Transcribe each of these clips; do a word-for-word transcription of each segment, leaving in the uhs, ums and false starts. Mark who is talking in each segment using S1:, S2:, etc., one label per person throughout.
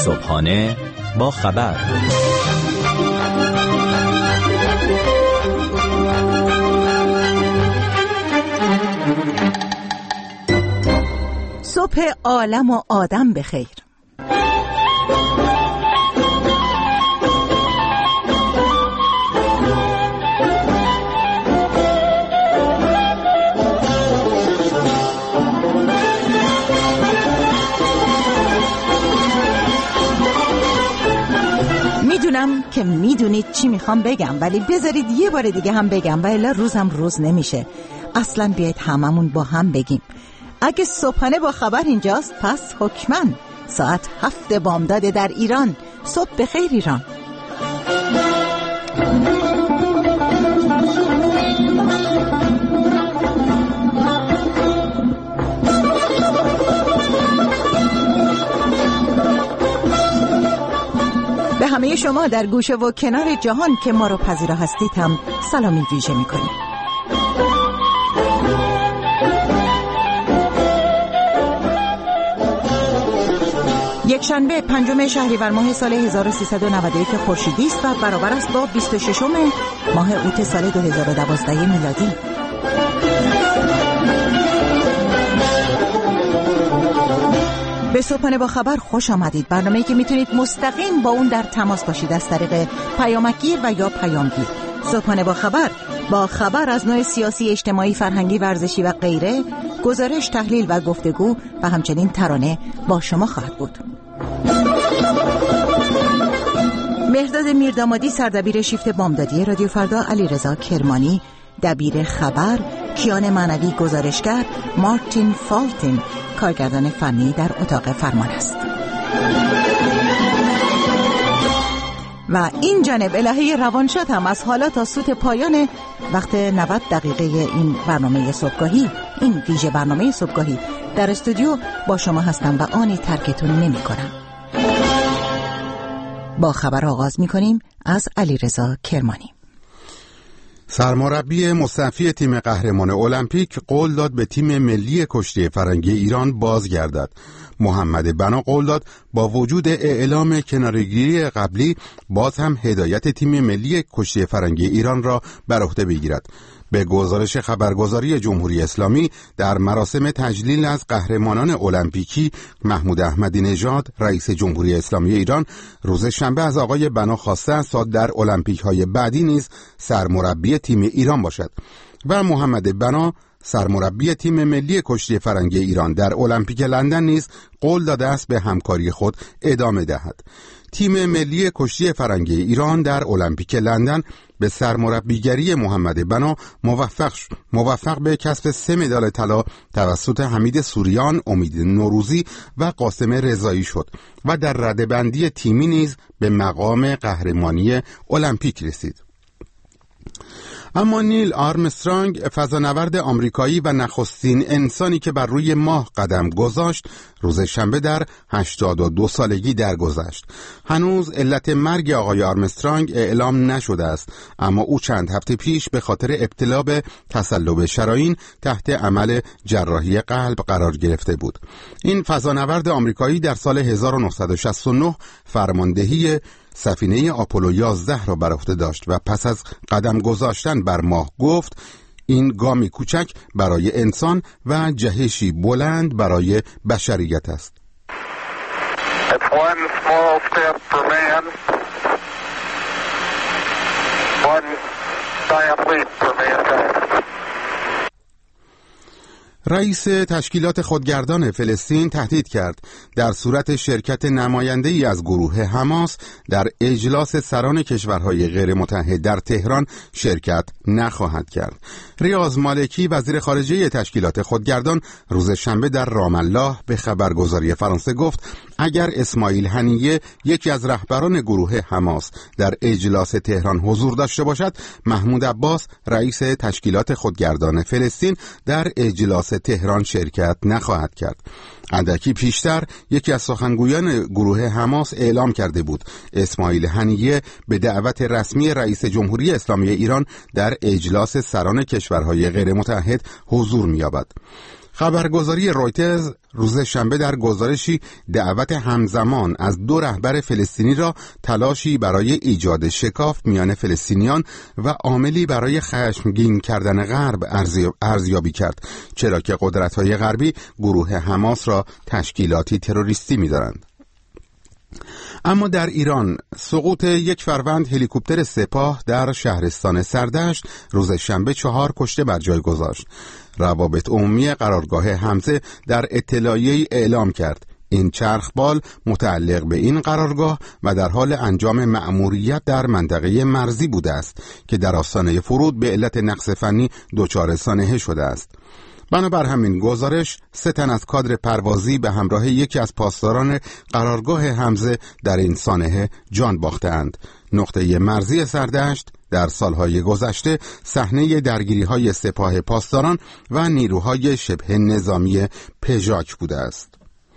S1: صبحانه با خبر.
S2: صبح عالم و آدم بخیر. میدونم که میدونید چی میخوام بگم، ولی بذارید یه بار دیگه هم بگم و الا روزم روز نمیشه. اصلا بیایید هممون با هم بگیم اگه صبحانه با خبر اینجاست، پس حتما ساعت هفت بامداد در ایران. صبح بخیر ایران. به همه شما در گوشه و کنار جهان که ما رو پذیرا هستید هم سلامی ویژه میکنیم. یک شنبه پنجم شهریور ماه سال هزار و سیصد و نود و یک خورشیدی است و برابر است با بیست و ششم ماه اوت سال دو هزار و دوازده میلادی. به صبحانه با خبر خوش آمدید. برنامه‌ای که میتونید مستقیم با اون در تماس باشید از طریق پیامکگیر و یا پیامگیر. صبحانه با خبر با خبر از نوع سیاسی، اجتماعی، فرهنگی، ورزشی و غیره، گزارش، تحلیل و گفتگو و همچنین ترانه با شما خواهد بود. مهرداد میردامادی سردبیر شیفت بامدادی رادیو فردا، علیرضا کرمانی دبیر خبر، کیان معنوی گزارشگر، مارتین فالتین کارگردان فنی در اتاق فرمان است. و این جانب الهه روانشاد هم از حالا تا سوت پایان وقت نود دقیقه این برنامه صبحگاهی، این ویژه برنامه صبحگاهی در استودیو با شما هستم و آنی ترکتون نمی کنم. با خبر آغاز می کنیم از علیرضا کرمانی.
S3: سرمربی مستعفی تیم قهرمان المپیک قول داد به تیم ملی کشتی فرنگی ایران بازگردد. محمد بنا قول داد با وجود اعلام کناره‌گیری قبلی باز هم هدایت تیم ملی کشتی فرنگی ایران را بر عهده بگیرد. به گزارش خبرگزاری جمهوری اسلامی، در مراسم تجلیل از قهرمانان المپیکی، محمود احمدی نژاد رئیس جمهوری اسلامی ایران روز شنبه از آقای بنا خواسته است تا در المپیک های بعدی نیز سرمربی تیم ایران باشد و محمد بنا سرمربی تیم ملی کشتی فرنگی ایران در المپیک لندن نیز قول داده است به همکاری خود ادامه دهد. تیم ملی کشتی فرنگی ایران در المپیک لندن به سرمربیگری محمد بنا موفق موفق به کسب سه مدال طلا توسط حمید سوریان، امید نوروزی و قاسم رضایی شد و در رده‌بندی تیمی نیز به مقام قهرمانی المپیک رسید. اما نیل آرمسترانگ، فضانورد آمریکایی و نخستین انسانی که بر روی ماه قدم گذاشت، روز شنبه در هشتاد و دو سالگی درگذشت. هنوز علت مرگ آقای آرمسترانگ اعلام نشده است، اما او چند هفته پیش به خاطر ابتلا به تصلب شرايین تحت عمل جراحی قلب قرار گرفته بود. این فضانورد آمریکایی در سال هزار و نهصد و شصت و نه فرماندهی سفینه آپولو یازده را بر عهده داشت و پس از قدم گذاشتن بر ماه گفت این گامی کوچک برای انسان و جهشی بلند برای بشریت است.
S4: It's one small step for man, one giant leap for mankind.
S3: رئیس تشکیلات خودگردان فلسطین تهدید کرد در صورت شرکت نماینده‌ای از گروه حماس در اجلاس سران کشورهای غیر متحد در تهران شرکت نخواهد کرد. ریاض مالکی وزیر خارجه تشکیلات خودگردان روز شنبه در رام الله به خبرگزاری فرانسه گفت اگر اسماعیل هنیه یکی از رهبران گروه حماس در اجلاس تهران حضور داشته باشد، محمود عباس رئیس تشکیلات خودگردان فلسطین در اجلاس تهران شرکت نخواهد کرد. اندکی پیشتر یکی از سخنگویان گروه حماس اعلام کرده بود اسماعیل هنیه به دعوت رسمی رئیس جمهوری اسلامی ایران در اجلاس سران کشورهای غیر متحد حضور می‌یابد. خبرگزاری رویترز روز شنبه در گزارشی دعوت همزمان از دو رهبر فلسطینی را تلاشی برای ایجاد شکاف میان فلسطینیان و عاملی برای خشمگین کردن غرب ارزیابی کرد، چرا که قدرت‌های غربی گروه حماس را تشکیلاتی تروریستی می‌دارند. اما در ایران سقوط یک فروند هلیکوپتر سپاه در شهرستان سردشت روز شنبه چهار کشته بر جای گذاشت. روابط عمومی قرارگاه حمزه در اطلاعیه‌ای اعلام کرد این چرخبال متعلق به این قرارگاه و در حال انجام مأموریت در منطقه مرزی بوده است که در آستانه فرود به علت نقص فنی دچار سانحه شده است. بنابر همین گزارش سه تن از کادر پروازی به همراه یکی از پاسداران قرارگاه حمزه در این سانحه جان باختند. نقطه مرزی سردشت در سالهای گذشته صحنه درگیری‌های سپاه پاسداران و نیروهای شبه نظامی پژاک بوده است.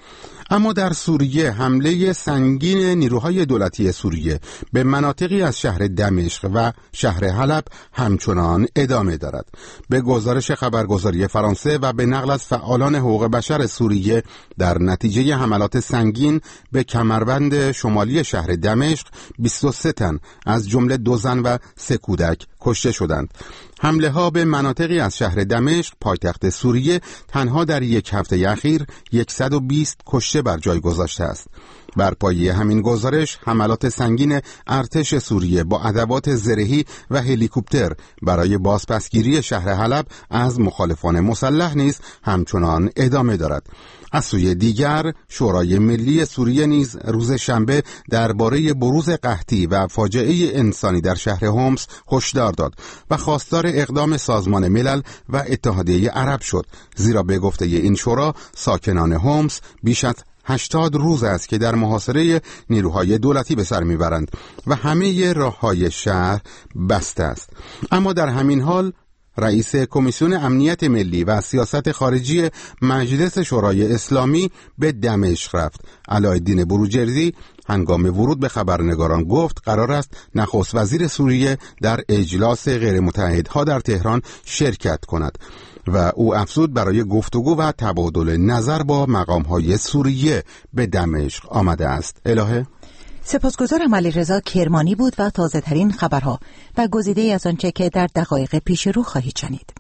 S3: اما در سوریه حمله سنگین نیروهای دولتی سوریه به مناطقی از شهر دمشق و شهر حلب همچنان ادامه دارد. به گزارش خبرگزاری فرانسه و به نقل از فعالان حقوق بشر سوریه، در نتیجه حملات سنگین به کمربند شمالی شهر دمشق بیست و سه تن از جمله دو زن و سه کودک کشته شدند. حمله ها به مناطقی از شهر دمشق پایتخت سوریه تنها در یک هفته اخیر صد و بیست کشته بر جای گذاشته است. بر پایه همین گزارش حملات سنگین ارتش سوریه با ادوات زرهی و هلیکوپتر برای بازپسگیری شهر حلب از مخالفان مسلح نیز همچنان ادامه دارد. از سوی دیگر شورای ملی سوریه نیز روز شنبه درباره بروز قحطی و فاجعه انسانی در شهر هومس هشدار داد و خواستار اقدام سازمان ملل و اتحادیه عرب شد، زیرا به گفته این شورا ساکنان هومس بیش از هشتاد روز است که در محاصره نیروهای دولتی به سر میبرند و همه راههای شهر بسته است. اما در همین حال رئیس کمیسیون امنیت ملی و سیاست خارجی مجلس شورای اسلامی به دمشق رفت. علاءالدین بروجردی هنگام ورود به خبرنگاران گفت قرار است نخست وزیر سوریه در اجلاس غیر متحدها در تهران شرکت کند و او افزود برای گفتگو و تبادل نظر با مقام‌های سوریه به دمشق آمده است. الهه
S2: سپاسگزارم. علیرضا کرمانی بود و تازه ترین خبرها و گزیده از آنچه که در دقایق پیش رو خواهید شنید.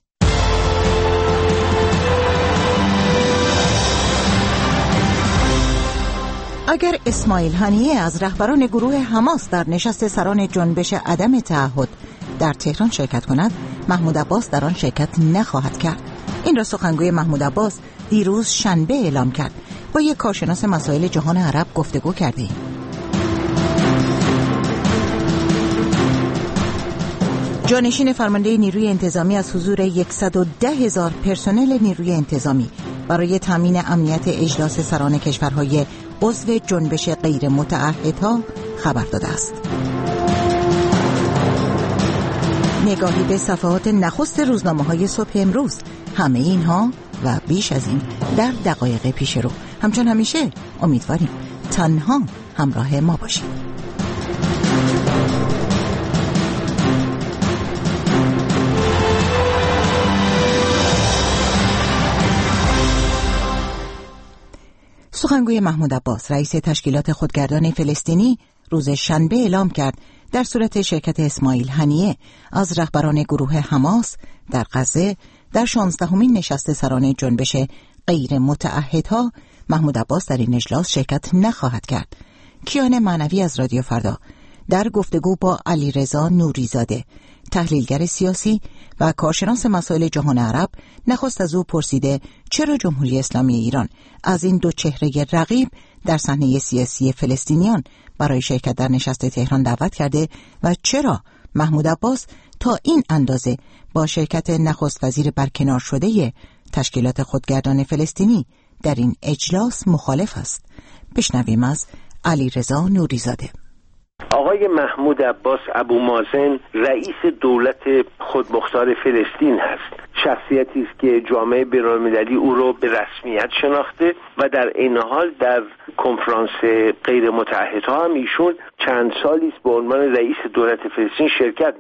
S2: اگر اسماعیل هنیه از رهبران گروه حماس در نشست سران جنبش عدم تعهد در تهران شرکت کند، محمود عباس در آن شرکت نخواهد کرد. این را سخنگوی محمود عباس دیروز شنبه اعلام کرد. با یک کارشناس مسائل جهان عرب گفتگو کردیم. جانشین فرمانده نیروی انتظامی از حضور صد و ده هزار پرسنل نیروی انتظامی برای تامین امنیت اجلاس سران کشورهای عضو جنبش غیر متعهدها خبر داده است. نگاهی به صفحات نخست روزنامه‌های صبح امروز. همه اینها و بیش از این در دقایق پیش رو. همچون همیشه امیدواریم تنها همراه ما باشید. سخنگوی محمود عباس، رئیس تشکیلات خودگردان فلسطینی، روز شنبه اعلام کرد در صورت شرکت اسماعیل هنیه از رهبران گروه حماس در غزه در شانزدهمین نشست سران جنبش غیر متعهدها، محمود عباس در این اجلاس شرکت نخواهد کرد. کیان معنوی از رادیو فردا در گفتگو با علیرضا نوریزاده، تحلیلگر سیاسی و کارشناس مسائل جهان عرب، نخست از او پرسیده چرا جمهوری اسلامی ایران از این دو چهره رقیب در صحنه سیاسی فلسطینیان برای شرکت در نشست تهران دعوت کرده و چرا محمود عباس تا این اندازه با شرکت نخست وزیر برکنار شده تشکیلات خودگردان فلسطینی در این اجلاس مخالف است. بشنویم از علیرضا نوریزاده.
S5: آقای محمود عباس ابو مازن رئیس دولت خودمختار فلسطین هست. شخصیتی است که جامعه بین‌المللی او رو به رسمیت شناخته و در این حال در کنفرانس غیر متعهدها هم ایشون چند سالی است به عنوان رئیس دولت فلسطین شرکت میکنه.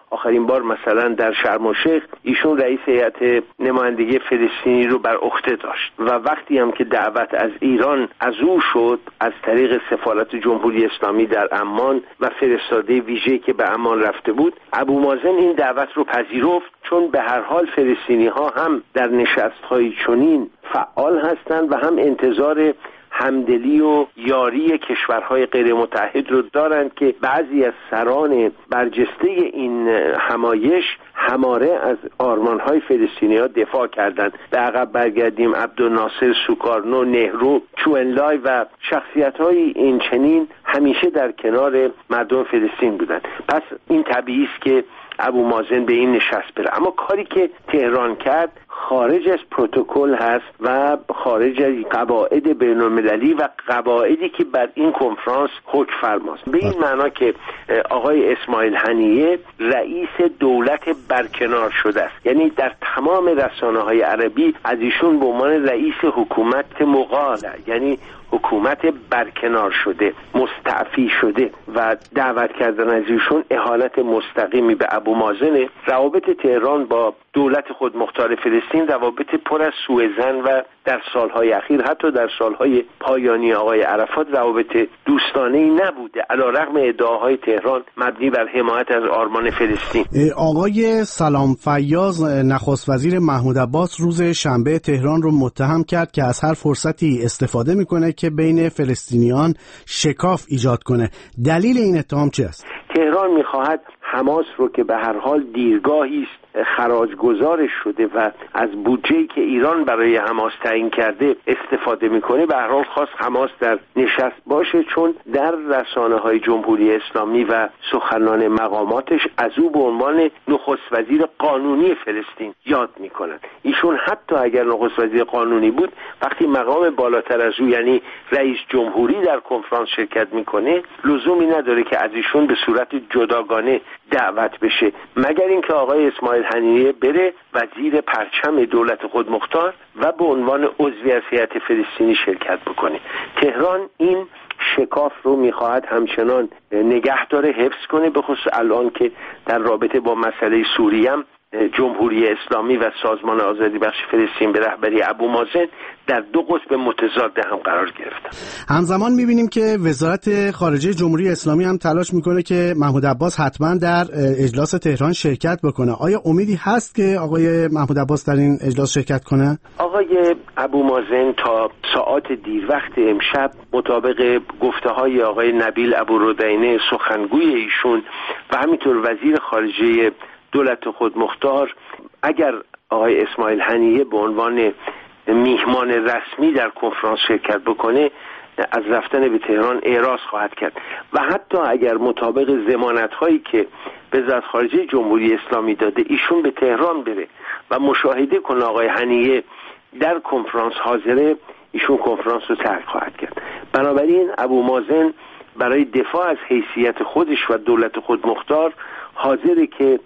S5: آخرین بار مثلا در شرم الشیخ ایشون رئیس هیئت نمایندگی فلسطینی رو بر عهده داشت و وقتی هم که دعوت از ایران از او شد از طریق سفارت جمهوری اسلامی در عمان و فرستاده ویژه‌ای که به عمان رفته بود، ابو مازن این دعوت رو پذیرفت، چون به هر حال فلسطینی ها هم در نشست‌های چنین فعال هستند و هم انتظار همدلی و یاری کشورهای غیر متحد رو دارند که بعضی از سران برجسته این همایش هماره از آرمانهای فلسطینی ها دفاع کردند. به عقب برگردیم، عبدالناصر، سوکارنو، نهرو، چوئنلای و شخصیت‌های این چنین همیشه در کنار مردم فلسطین بودند. پس این طبیعی است که ابو مازن به این نشست بره، اما کاری که تهران کرد خارج از پروتکل هست و خارج از قواعد بین‌المللی و قواعدی که بر این کنفرانس حکم فرماست. به این معنا که آقای اسماعیل هنیه رئیس دولت برکنار شده است، یعنی در تمام رسانه‌های عربی از ایشون به عنوان رئیس حکومت مقاله، یعنی حکومت برکنار شده، مستعفی شده و دعوت کردن از ایشون اهانت مستقیمی به ابو مازنه. روابط تهران با دولت خودمختار فلسطین روابط پر از سوءظن و در سالهای اخیر حتی در سالهای پایانی آقای عرفات روابط دوستانه‌ای نبوده، علیرغم ادعاهای تهران مبنی بر حمایت از آرمان فلسطین.
S6: آقای سلام فیاض نخست وزیر محمود عباس روز شنبه تهران رو متهم کرد که از هر فرصتی استفاده میکنه که بین فلسطینیان شکاف ایجاد کنه. دلیل این اتهام چی است؟
S5: تهران میخواهد حماس رو که به هر حال دیرگاهی است خراج گزارش شده و از بودجه‌ای که ایران برای حماس تعیین کرده استفاده میکنه، به هر حال خواست حماس در نشست باشه، چون در رسانه‌های جمهوری اسلامی و سخنان مقاماتش از او به عنوان نخست وزیر قانونی فلسطین یاد میکنن. ایشون حتی اگر نخست وزیر قانونی بود، وقتی مقام بالاتر از او یعنی رئیس جمهوری در کنفرانس شرکت میکنه، لزومی نداره که از ایشون به صورت جداگانه دعوت بشه، مگر اینکه آقای اسماعیل هنیه بره وزیر پرچم دولت خودمختار و به عنوان عضوی از هیئت فلسطینی شرکت بکنه. تهران این شکاف رو میخواهد همچنان نگه داره، حفظ کنه، به خصوص الان که در رابطه با مسئله سوریه هم جمهوری اسلامی و سازمان آزادی بخش فلسطین به رهبری ابو مازن در دو قطب متضاد هم قرار گرفتن.
S6: همزمان میبینیم که وزارت خارجه جمهوری اسلامی هم تلاش میکنه که محمود عباس حتما در اجلاس تهران شرکت بکنه. آیا امیدی هست که آقای محمود عباس در این اجلاس شرکت کنه؟
S5: آقای ابو مازن تا ساعات دیر وقت امشب مطابق گفته های آقای نبیل ابوردینه سخنگوی ایشون و همینطور وزیر خارجه دولت خودمختار، اگر آقای اسماعیل هنیه به عنوان میهمان رسمی در کنفرانس شرکت بکنه، از رفتن به تهران اعراض خواهد کرد و حتی اگر مطابق ضمانت‌هایی که وزارت خارجه جمهوری اسلامی داده ایشون به تهران بره و مشاهده کنه آقای هنیه در کنفرانس حاضره، ایشون کنفرانس رو ترک خواهد کرد. بنابراین ابو مازن برای دفاع از حیثیت خودش و دولت خودمختار حاضره که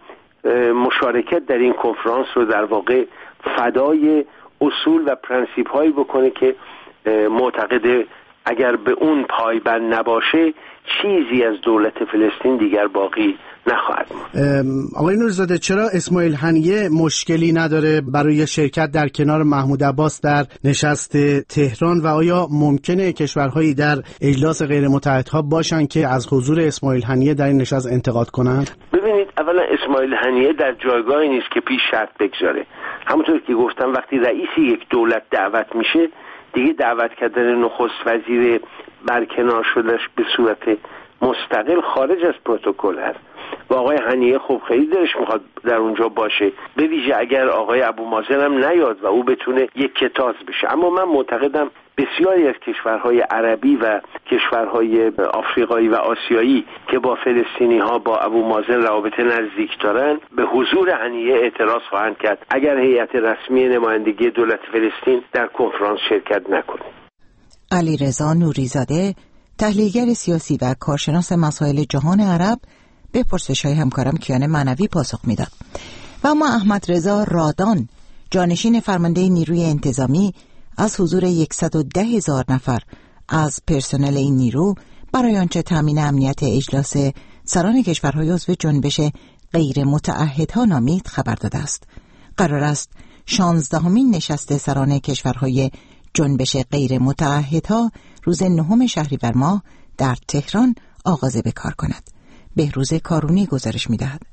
S5: مشارکت در این کنفرانس رو در واقع فدای اصول و پرنسیپ هایی بکنه که معتقد اگر به اون پایبند نباشه چیزی از دولت فلسطین دیگر باقی نخواهد ماند.
S6: آقای نوری‌زاده، چرا اسماعیل هنیه مشکلی نداره برای شرکت در کنار محمود عباس در نشست تهران و آیا ممکنه کشورهایی در اجلاس غیر متحدها باشن که از حضور اسماعیل هنیه در این نشست انتقاد کنند؟
S5: ببینید، اولا اسماعیل هنیه در جایگاهی نیست که پیش شرط بگذاره. همونطور که گفتم وقتی رئیس یک دولت دعوت میشه، دیگه دعوت کردن نخست وزیر برکنار شدهش به صورت مستقل خارج از پروتکل هست و آقای هنیه خب خیلی دلش میخواد در اونجا باشه، به ویژه اگر آقای ابو مازن هم نیاد و او بتونه یک کتاز بشه. اما من معتقدم بسیاری از کشورهای عربی و کشورهای آفریقایی و آسیایی که با فلسطینی ها با ابو مازن روابط نزدیک دارن به حضور هنیه اعتراض خواهند کرد اگر هیئت رسمی نمایندگی دولت فلسطین در کنفرانس شرکت نکنه.
S2: علیرضا نوری‌زاده، تحلیلگر سیاسی و کارشناس مسائل جهان عرب، به پرسش‌های همکارم کیان معنوی پاسخ میداد. و اما احمد رضا رادان، جانشین فرمانده نیروی انتظامی، از حضور صد و ده هزار نفر از پرسنل این نیرو برای آنچه تامین امنیت اجلاس سران کشورهای عضو جنبش غیر متعهدها نامید خبر داده است. قرار است شانزدهمین نشست سران کشورهای جنبش غیر متعهدها روز نهم شهریور ماه در تهران آغاز به کار کند. بهروز کارونی گزارش می‌دهد.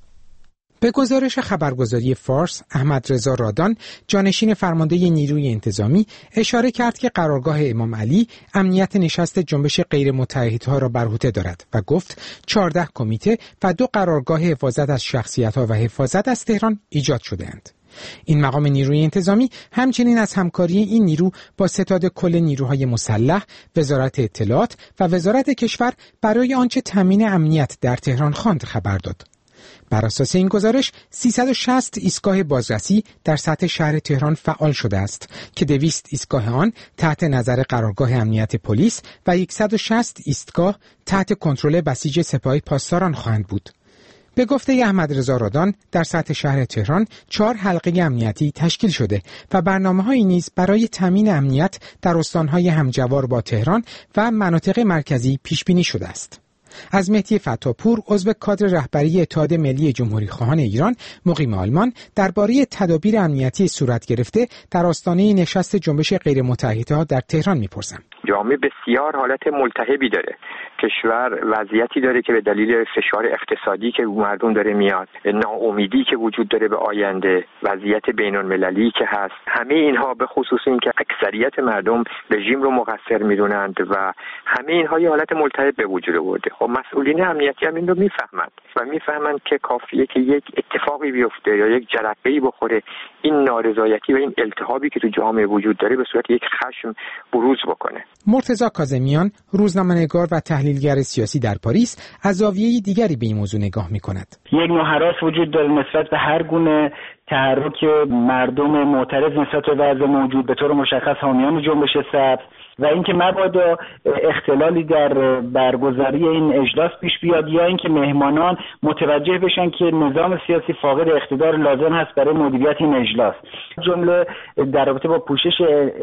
S7: به گزارش خبرگزاری فارس، احمد رضا رادان، جانشین فرمانده نیروی انتظامی، اشاره کرد که قرارگاه امام علی امنیت نشست جنبش غیر متعهدها را بر عهده دارد و گفت چهارده کمیته و دو قرارگاه حفاظت از شخصیت‌ها و حفاظت از تهران ایجاد شده‌اند. این مقام نیروی انتظامی همچنین از همکاری این نیرو با ستاد کل نیروهای مسلح، وزارت اطلاعات و وزارت کشور برای آنچه تامین امنیت در تهران خواند خبر داد. بر اساس این گزارش سیصد و شصت ایستگاه بازرسی در سطح شهر تهران فعال شده است که دویست ایستگاه آن تحت نظر قرارگاه امنیت پلیس و صد و شصت ایستگاه تحت کنترل بسیج سپاه پاسداران خواهند بود. به گفته احمد رضا رادان، در سطح شهر تهران چهار حلقه امنیتی تشکیل شده و برنامه‌هایی نیز برای تامین امنیت در استان‌های همجوار با تهران و مناطق مرکزی پیش بینی شده است. از مهدی فتاپور، عضو کادر رهبری اتحاد ملی جمهوری خواهان ایران مقیم آلمان، درباره تدابیر امنیتی صورت گرفته در آستانه نشست جنبش غیر متعهدها در تهران می‌پرسم.
S8: جامعه بسیار حالت ملتهبی داره. کشور وضعیتی داره که به دلیل فشار اقتصادی که مردم داره میاد، ناامیدی که وجود داره به آینده، وضعیت بین‌المللی که هست، همه اینها به خصوص این که اکثریت مردم رژیم رو مقصر میدونند و همه اینها یه حالت ملتهب به وجود آورده. خب مسئولین امنیتی هم این رو میفهمند و میفهمند که کافیه که یک اتفاقی بیفته یا یک جرقه‌ای بخوره، این نارضایتی و این التهابی که تو جامعه وجود داره به صورت یک خشم بروز بکنه.
S7: مرتضی کاظمیان، روزنامه‌نگار و تحلیلگر سیاسی در پاریس، از زاویه دیگری به این موضوع نگاه می‌کند.
S9: یک نوع هراس وجود داره نسبت به هر گونه تحرک مردم معترض نسبت به وضع موجود، به طور مشخص حامیان جنبش سبز، و اینکه مبادا اختلالی در برگزاری این اجلاس پیش بیاد یا اینکه مهمانان متوجه بشن که نظام سیاسی فاقد اقتدار لازم هست برای مدیریت این اجلاس. جمله در رابطه با پوشش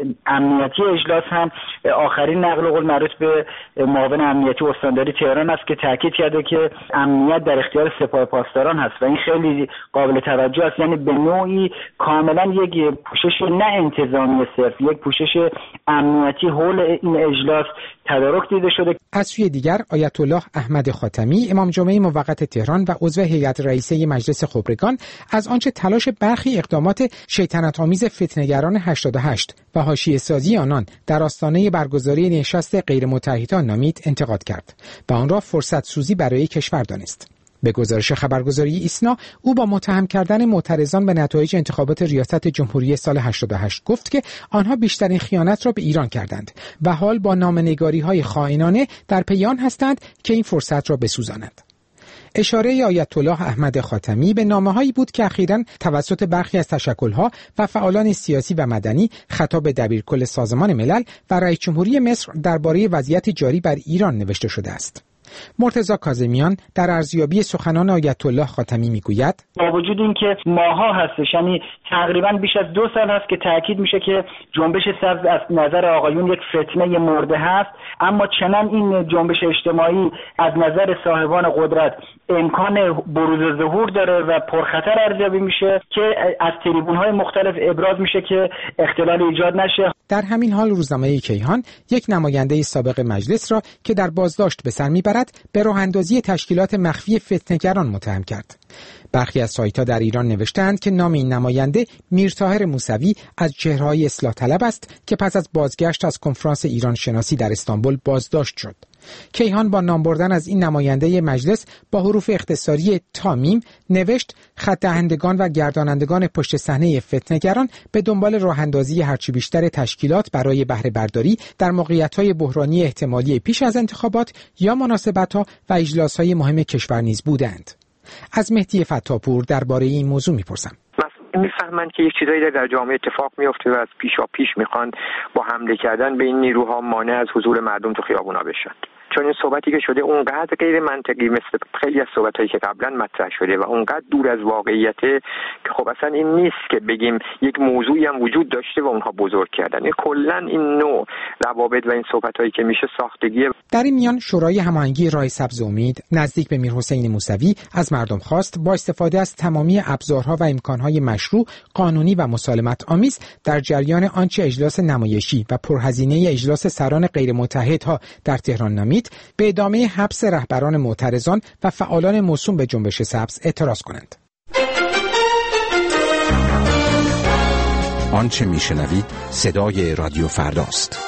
S9: امنیتی اجلاس هم آخرین نقل قول مربوط به معاون امنیتی استانداری تهران است که تاکید کرده که امنیت در اختیار سپاه پاسداران هست و این خیلی قابل توجه است. یعنی به نوعی کاملا یک پوشش نه انتظامی صرف، یک پوشش امنیتی حول این اجلاس تدارک دیده شده.
S7: از سوی دیگر آیت الله احمد خاتمی، امام جمعه موقت تهران و عضو هیئت رئیسه مجلس خبرگان، از آنچه تلاش برخی اقدامات شیطنت‌آمیز فتنه‌گران هشتاد و هشت و حاشیه سازی آنان در آستانه برگزاری نشست غیر متعهدان نامید انتقاد کرد و آن را فرصت سوزی برای کشور دانست. به گزارش خبرگزاری ایسنا، او با متهم کردن معترضان به نتایج انتخابات ریاست جمهوری سال هشتاد و هشت گفت که آنها بیشترین خیانت را به ایران کردند و حال با نامه‌نگاری‌های خائنانه در پی آن هستند که این فرصت را بسوزانند. اشاره آیت الله احمد خاتمی به نامه‌هایی بود که اخیراً توسط برخی از تشکل‌ها و فعالان سیاسی و مدنی خطاب دبیرکل سازمان ملل و رئیس جمهوری مصر درباره وضعیت جاری بر ایران نوشته شده است. مرتضی کاظمیان در ارزیابی سخنان آیت الله خاتمی میگوید
S9: با وجود اینکه ماها هستش، یعنی تقریبا بیش از دو سال هست که تاکید میشه که جنبش سبز از نظر آقایون یک فتنه مرده هست، اما چنان این جنبش اجتماعی از نظر صاحبان قدرت امکان بروز ظهور داره و پرخطر ارزیابی میشه که از تریبون‌های مختلف ابراز میشه که اختلال ایجاد نشه.
S7: در همین حال روزنامه کیهان یک نماینده سابق مجلس را که در بازداشت به سر میبرد به راه اندازی تشکیلات مخفی فتنه‌گران متهم کرد. برخی از سایت‌ها در ایران نوشتند که نام این نماینده میرطاهر موسوی از چهره‌های اصلاح طلب است که پس از بازگشت از کنفرانس ایران شناسی در استانبول بازداشت شد. کیهان با نام بردن از این نماینده مجلس با حروف اختصاری تامیم نوشت خط دهندگان و گردانندگان پشت صحنه فتنه‌گران به دنبال راه اندازی هرچی بیشتر تشکیلات برای بهره برداری در موقعیت‌های بحرانی احتمالی پیش از انتخابات یا مناسبت‌ها و اجلاس‌های مهم کشور نیز بودند. از مهدی فتاپور درباره این موضوع می‌پرسم.
S8: میفهمند که یک چیزایی در جامعه اتفاق میفته و از پیشا پیش میخوان با حمله کردن به این نیروها مانع از حضور مردم تو خیابونا بشن. چون این صحبتی که شده اونقدر غیر منطقی مثل خیلی از صحبتایی که قبلا مطرح شده و اونقدر دور از واقعیته که خب اصلا این نیست که بگیم یک موضوعی هم وجود داشته و اونها بزرگ کردن. این کلا این نوع روابط و این صحبتایی که میشه ساختگیه.
S7: در این میان شورای هماهنگی راه سبز امید نزدیک به میرحسین موسوی از مردم خواست با استفاده از تمامی ابزارها و امکانهای مشروع، قانونی و مسالمت آمیز در جریان آنچه اجلاس نمایشی و پرهزینه اجلاس سران غیر متحدها در تهران نامید، به ادامه حبس رهبران معترضان و فعالان موسوم به جنبش سبز اعتراض کنند.
S10: آنچه میشنوید صدای رادیو فرداست.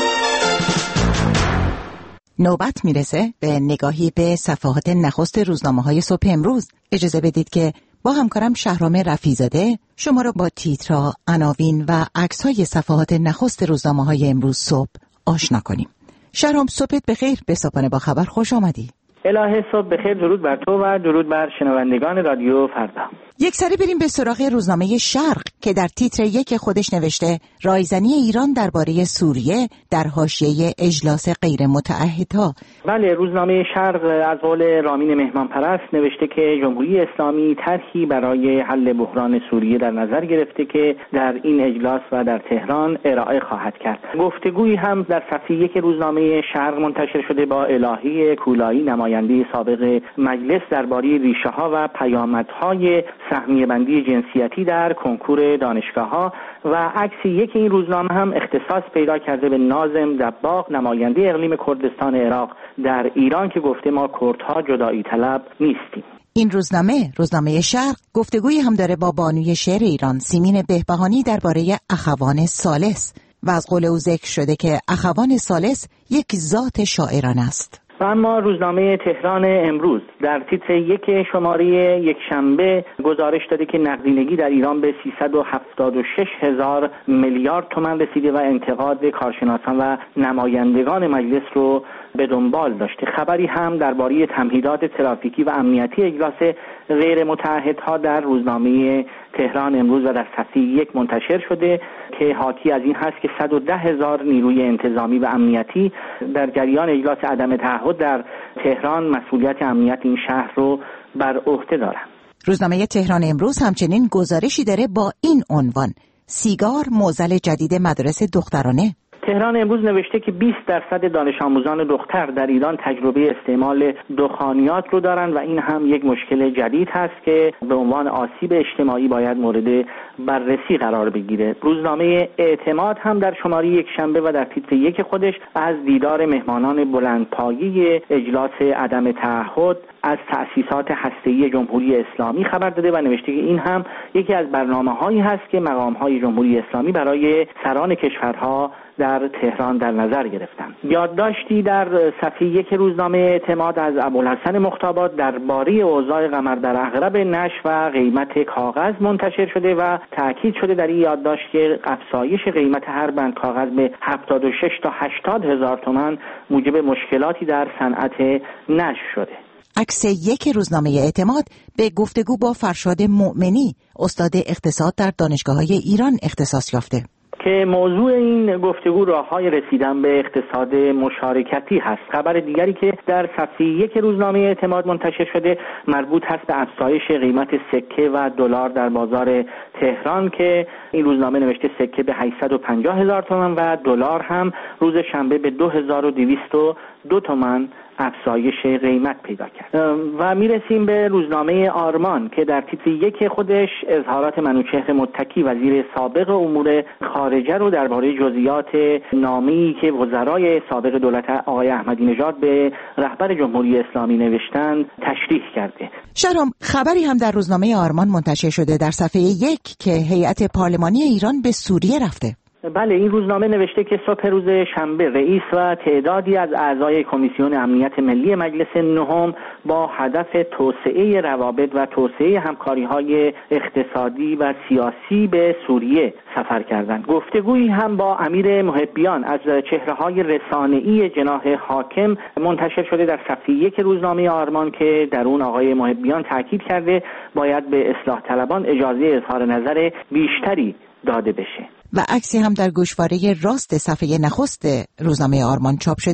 S2: نوبت میرسه به نگاهی به صفحات نخست روزنامه‌های صبح امروز. اجازه بدید که با همکارم شهرام رفیع‌زاده شما رو با تیترها، عناوین و عکس‌های صفحات نخست روزنامه‌های امروز صبح آشنا کنیم. شهرام، صبحت بخیر. به صبحانه با خبر خوش آمدی.
S9: الهه صبح بخیر. درود بر تو و درود بر شنوندگان رادیو فردا.
S2: یک سری بریم به سراغ روزنامه شرق که در تیتر یک خودش نوشته رایزنی ایران درباره سوریه در حاشیه اجلاس غیر متعهدها.
S9: بله، روزنامه شرق از قول رامین مهمانپرست نوشته که جمهوری اسلامی طرحی برای حل بحران سوریه در نظر گرفته که در این اجلاس و در تهران ارائه خواهد کرد. گفتگویی هم در صفحه یک روزنامه شرق منتشر شده با الهی کولایی، نماینده سابق مجلس، درباره ریشه‌ها و پیامدهای سهمیه بندی جنسیتی در کنکور دانشگاه‌ها و عکس یک این روزنامه هم اختصاص پیدا کرده به ناظم دباغ، نماینده اقلیم کردستان عراق در ایران که گفته ما کردها جدایی طلب نیستیم.
S2: این روزنامه روزنامه شرق گفتگویی هم داره با بانوی شعر ایران سیمین بهبهانی درباره اخوان ثالث و از قول او ذکر شده که اخوان ثالث یک ذات شاعران است.
S9: و اما روزنامه تهران امروز در تیتر یک شماره یک شنبه گزارش داده که نقدینگی در ایران به سیصد و هفتاد و شش هزار میلیارد تومان رسیده و انتقاد کارشناسان و نمایندگان مجلس رو به دنبال داشته. خبری هم درباره تمهیدات ترافیکی و امنیتی اجلاس غیر متعهدها در روزنامه تهران امروز و در صفحه یک منتشر شده که حاکی از این هست که صد و ده هزار نیروی انتظامی و امنیتی در جریان اجلاس عدم تعهد در تهران مسئولیت امنیت این شهر رو بر عهده دارند.
S2: روزنامه تهران امروز همچنین گزارشی داره با این عنوان: سیگار معضل جدید مدارس دخترانه.
S9: تهران امروز نوشته که بیست درصد دانش آموزان دختر در ایران تجربه استعمال دخانیات رو دارن و این هم یک مشکل جدید هست که به عنوان آسیب اجتماعی باید مورد بررسی قرار بگیره. روزنامه اعتماد هم در شماره یک شنبه و در تیتر یک خودش از دیدار مهمانان بلندپایه اجلاس عدم تعهد از تأسیسات هسته‌ای جمهوری اسلامی خبر داده و نوشته که این هم یکی از برنامه‌هایی هست که مقام‌های جمهوری اسلامی برای سران کشورها در تهران در نظر گرفتند. یادداشتی در صفحه یک روزنامه اعتماد از ابوالحسن مختابات درباره اوضاع قمر در عقرب نشر و قیمت کاغذ منتشر شده و تأکید شده در این یادداشت که افزایش قیمت هر بند کاغذ به هفتاد و شش تا هشتاد هزار تومان موجب مشکلاتی در صنعت نشر شده.
S2: عکس یک روزنامه اعتماد به گفتگو با فرشاد مؤمنی، استاد اقتصاد در دانشگاه‌های ایران اختصاص یافته
S9: که موضوع این گفتگو راه‌های رسیدن به اقتصاد مشارکتی هست. خبر دیگری که در صفحه یک روزنامه اعتماد منتشر شده مربوط هست به افزایش قیمت سکه و دلار در بازار تهران که این روزنامه نوشته سکه به هشتصد و پنجاه هزار تومان و دلار هم روز شنبه به دو هزار و دویست و دو تومان افزایش قیمت پیدا کرد. و میرسیم به روزنامه آرمان که در تیتر یک خودش اظهارات منوچهر متکی وزیر سابق امور خارجه رو درباره جزئیات نامه‌ای که وزرای سابق دولت آقای احمدی نژاد به رهبر جمهوری اسلامی نوشتند تشریح کرده.
S2: شهرام، خبری هم در روزنامه آرمان منتشر شده در صفحه یک که هیئت پارلمانی ایران به سوریه رفته.
S9: بله، این روزنامه نوشته که صبح روز شنبه رئیس و تعدادی از اعضای کمیسیون امنیت ملی مجلس نهم با هدف توسعه روابط و توسعه همکاری‌های اقتصادی و سیاسی به سوریه سفر کردند. گفتگویی هم با امیر محبیان از چهره‌های رسانه‌ای جناح حاکم منتشر شده در صفحه یک روزنامه آرمان که در اون آقای محبیان تاکید کرده باید به اصلاح طلبان اجازه اظهار نظر بیشتری داده بشه.
S2: و عکسی هم در گوشواره راست صفحه نخست روزنامه آرمان چاپ شده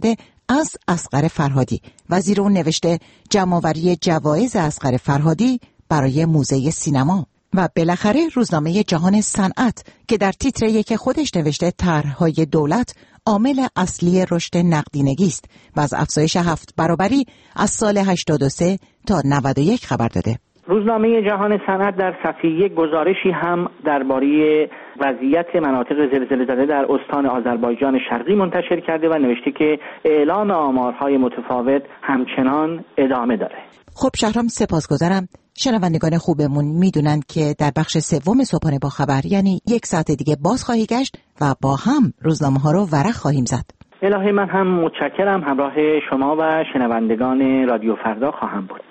S2: از اصغر فرهادی. وزیر اون نوشته جمع‌آوری جوایز اصغر فرهادی برای موزه سینما. و بالاخره روزنامه جهان صنعت که در تیتر یک خودش نوشته طرح‌های دولت عامل اصلی رشد نقدینگی است و از افزایش هفت برابری از سال هشتاد و سه تا نود و یک خبر داده.
S9: روزنامه جهان صنعت در صفحه یک گزارشی هم درباره وضعیت مناطق زلزله زده در استان آذربایجان شرقی منتشر کرده و نوشته که اعلام آمارهای متفاوت همچنان ادامه داره.
S2: خب شهرام سپاسگزارم. شنوندگان خوبمون میدونن که در بخش سوم صبحانه با خبر یعنی یک ساعت دیگه باز خواهی گشت و با هم روزنامه ها رو ورق خواهیم زد.
S9: الهی من هم متشکرم، همراه شما و شنوندگان رادیو فردا خواهم بود.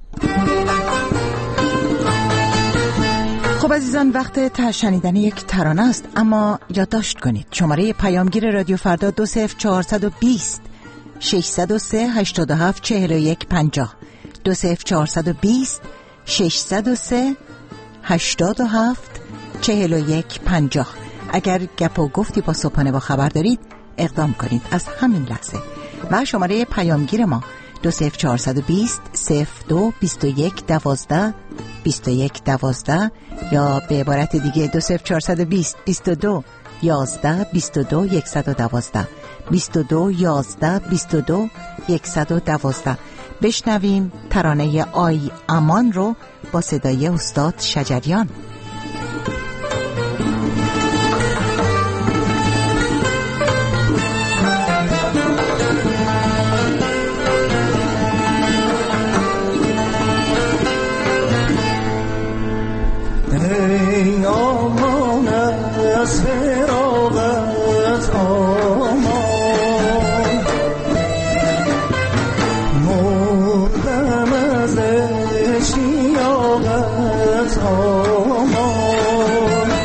S2: خب عزیزان وقت شنیدن یک ترانه است، اما یادداشت کنید شماره پیامگیر رادیو فردا دو صفر چهارصد و بیست ششصد و سه هشتاد و هفت چهل و یک پنجاه دو صفر چهارصد و بیست ششصد و سه هشتاد و هفت چهل و یک پنجاه. اگر گپ و گفتی با صبحانه با خبر دارید اقدام کنید از همین لحظه. و شماره پیامگیر ما دو صفر چهارصد و بیست صفر دو بیست و یک دوازده بیست و یک دوازده یا به عبارت دیگه دو صفر چهارصد و بیست بیست و دو یازده بیست و دو صد و دوازده بیست و دو یازده بیست و دو صد و دوازده. بشنویم ترانه آی امان رو با صدای استاد شجریان.
S11: ای آمان از فراغت آمان مردم از اشتیاقت آمان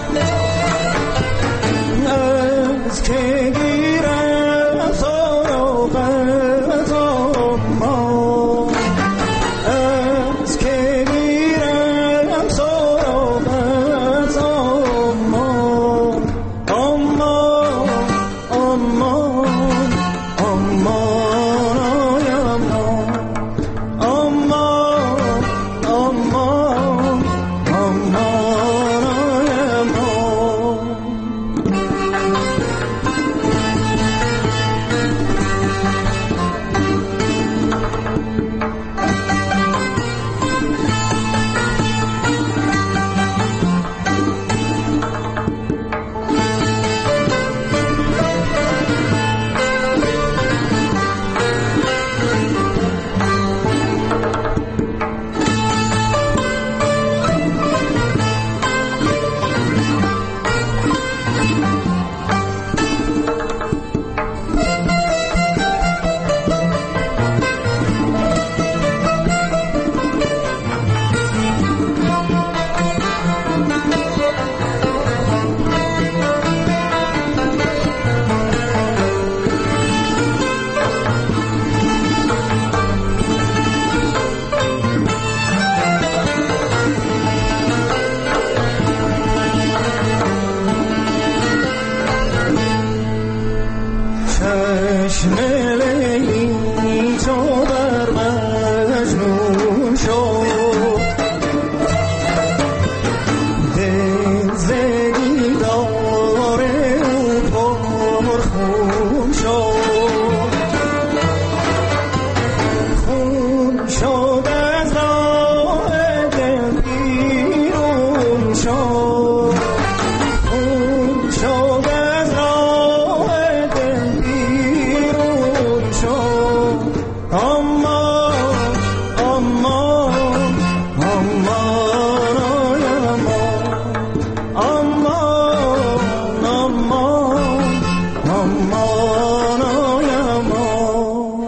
S11: از که گیرم فراغت آمان از که گیرم فراغت آمان آمان آمان آمان آی آمان آمان آمان آمان آی آمان. چشم لیلی تو بر مجنون شد دل ز دیدار او پرخون شد خون شد از راه دل بیرون شد خون شد از راه دل بیرون شد امان امان امان آی امان امان امان امان آی امان.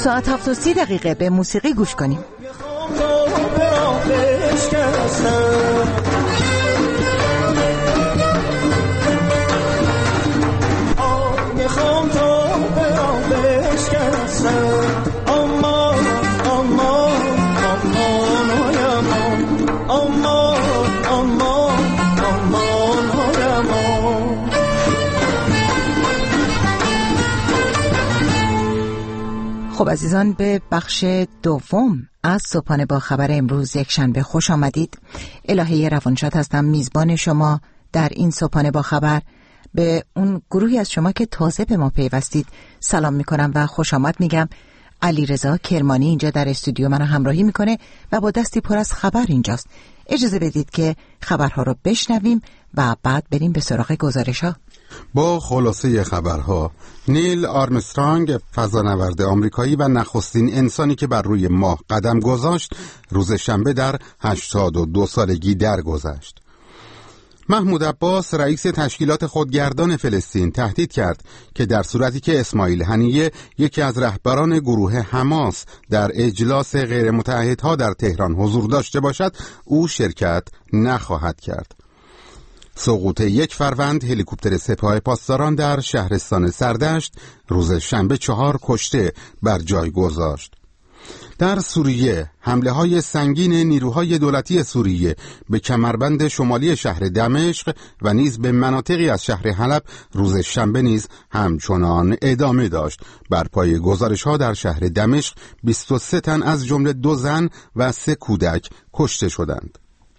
S2: ساعت هفت و سی دقیقه به موسیقی گوش کنیم. خب عزیزان، به بخش دوم از صبحانه با خبر امروز یک شنبه خوش آمدید. الهه روانشاد هستم، میزبان شما در این صبحانه با خبر. به اون گروهی از شما که تازه به ما پیوستید سلام میکنم و خوش آمد میگم. علیرضا کرمانی اینجا در استودیو منو همراهی میکنه و با دستی پر از خبر اینجاست. اجازه بدید که خبرها رو بشنویم و بعد بریم به سراغ گزارش‌ها.
S3: با خلاصه خبرها، نیل آرمسترانگ، فضانورد آمریکایی و نخستین انسانی که بر روی ماه قدم گذاشت، روز شنبه در هشتاد و دو سالگی درگذشت. محمود عباس، رئیس تشکیلات خودگردان فلسطین، تهدید کرد که در صورتی که اسماعیل هنیه، یکی از رهبران گروه حماس، در اجلاس غیرمتعهدها در تهران حضور داشته باشد، او شرکت نخواهد کرد. سقوط یک فروند هلیکوپتر سپاه پاسداران در شهرستان سردشت روز شنبه چهار کشته بر جای گذاشت. در سوریه، حمله های سنگین نیروهای دولتی سوریه به کمربند شمالی شهر دمشق و نیز به مناطقی از شهر حلب روز شنبه نیز همچنان ادامه داشت. بر پای گزارش ها در شهر دمشق بیست و سه تن از جمله دو زن و سه کودک کشته شدند.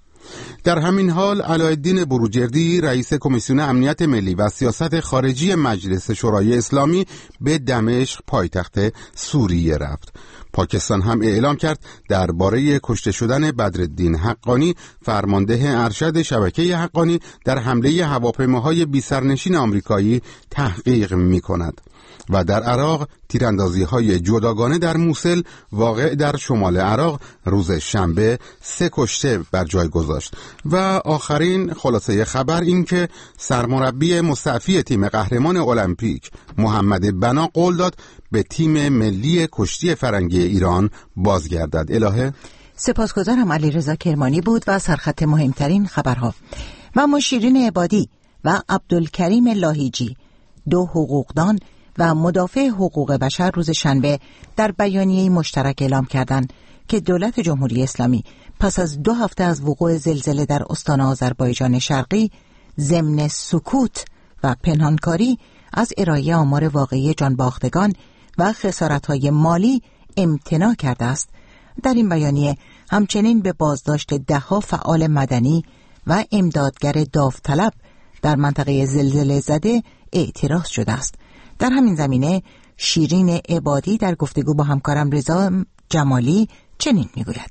S3: در همین حال علاءالدین بروجردی، رئیس کمیسیون امنیت ملی و سیاست خارجی مجلس شورای اسلامی، به دمشق پایتخت سوریه رفت. پاکستان هم اعلام کرد درباره کشته شدن بدرالدین حقانی، فرمانده ارشد شبکه حقانی، در حمله هواپیماهای بی‌سرنشین آمریکایی تحقیق می‌کند. و در عراق، تیراندازی‌های جداگانه در موصل واقع در شمال عراق روز شنبه سه کشته بر جای گذاشت. و آخرین خلاصه خبر این که سرمربی مستعفی تیم قهرمان المپیک محمد بنا قول داد به تیم ملی کشتی فرنگی ایران بازگردد. الهه
S2: سپاسگزارم. علیرضا کرمانی بود و سرخط مهمترین خبرها. و ما شیرین عبادی و عبدالکریم لاهیجی، دو حقوقدان و مدافع حقوق بشر، روز شنبه در بیانیه مشترک اعلام کردند که دولت جمهوری اسلامی پس از دو هفته از وقوع زلزله در استان آذربایجان شرقی ضمن سکوت و پنهانکاری از ارائه آمار واقعی جانباختگان و خسارت‌های مالی امتناع کرده است. در این بیانیه همچنین به بازداشت ده‌ها فعال مدنی و امدادگر داوطلب در منطقه زلزله زده اعتراض شده است. در همین زمینه شیرین عبادی در گفتگو با همکارم رضا جمالی چنین میگوید: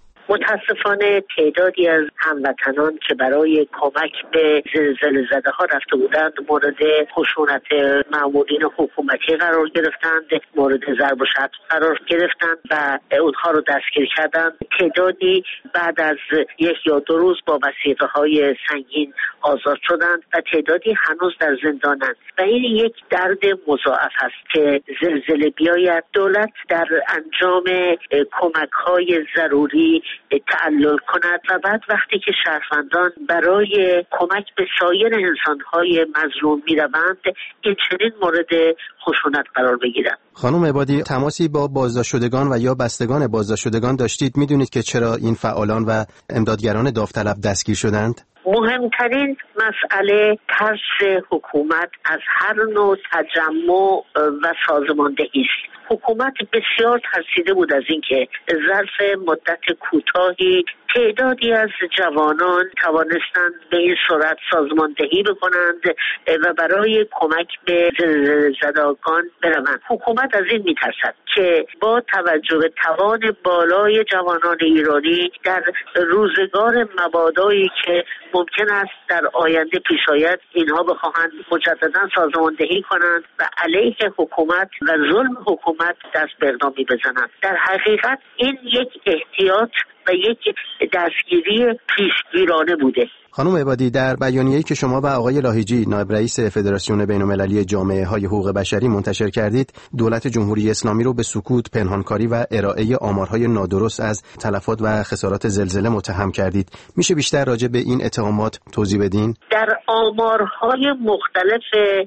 S12: متاسفانه تعدادی از هموطنان که برای کمک به زلزله زده ها رفته بودند مورد خشونت مامورین حکومتی قرار گرفتند، مورد ضرب و شتم قرار گرفتند و اونها رو دستگیر کردند. تعدادی بعد از یک یا دو روز با وثیقه های سنگین آزاد شدند و تعدادی هنوز در زندانند و این یک درد مضاعف است که زلزله بیاید، دولت در انجام کمک های ضروری تعلل کند و بعد وقتی که شهروندان برای کمک به سایر انسان‌های مظلوم می‌روند این چنین مورد خشونت قرار بگیرند.
S13: خانم عبادی، تماسی با بازداشت شدگان و یا بستگان بازداشت شدگان داشتید؟ می‌دونید که چرا این فعالان و امدادگران داوطلب دستگیر شدند؟
S12: مهمترین مسئله ترس حکومت از هر نوع تجمع و سازماندهی است. حکومت بسیار ترسیده بود از اینکه ظرف مدت کوتاهی تعدادی از جوانان توانستند به این صورت سازماندهی بکنند و برای کمک به زلزله‌زدگان بروند. حکومت از این میترسد که با توجه به توان بالای جوانان ایرانی در روزگار مبادایی که ممکن است در آینده پیش آید اینها بخواهند مجددا سازماندهی کنند و علیه حکومت و ظلم حکومت دست به اقدامی بزنند. در حقیقت این یک احتیاط و و یک دستگیری پیشگیرانه بوده.
S13: خانم عبادی، در بیانیه‌ای که شما و آقای لاهیجی نایب رئیس فدراسیون بین‌المللی جامعه‌های حقوق بشری منتشر کردید، دولت جمهوری اسلامی رو به سکوت، پنهانکاری و ارائه آمارهای نادرست از تلفات و خسارات زلزله متهم کردید. میشه بیشتر راجع به این اتهامات توضیح بدین؟
S12: در آمارهای مختلف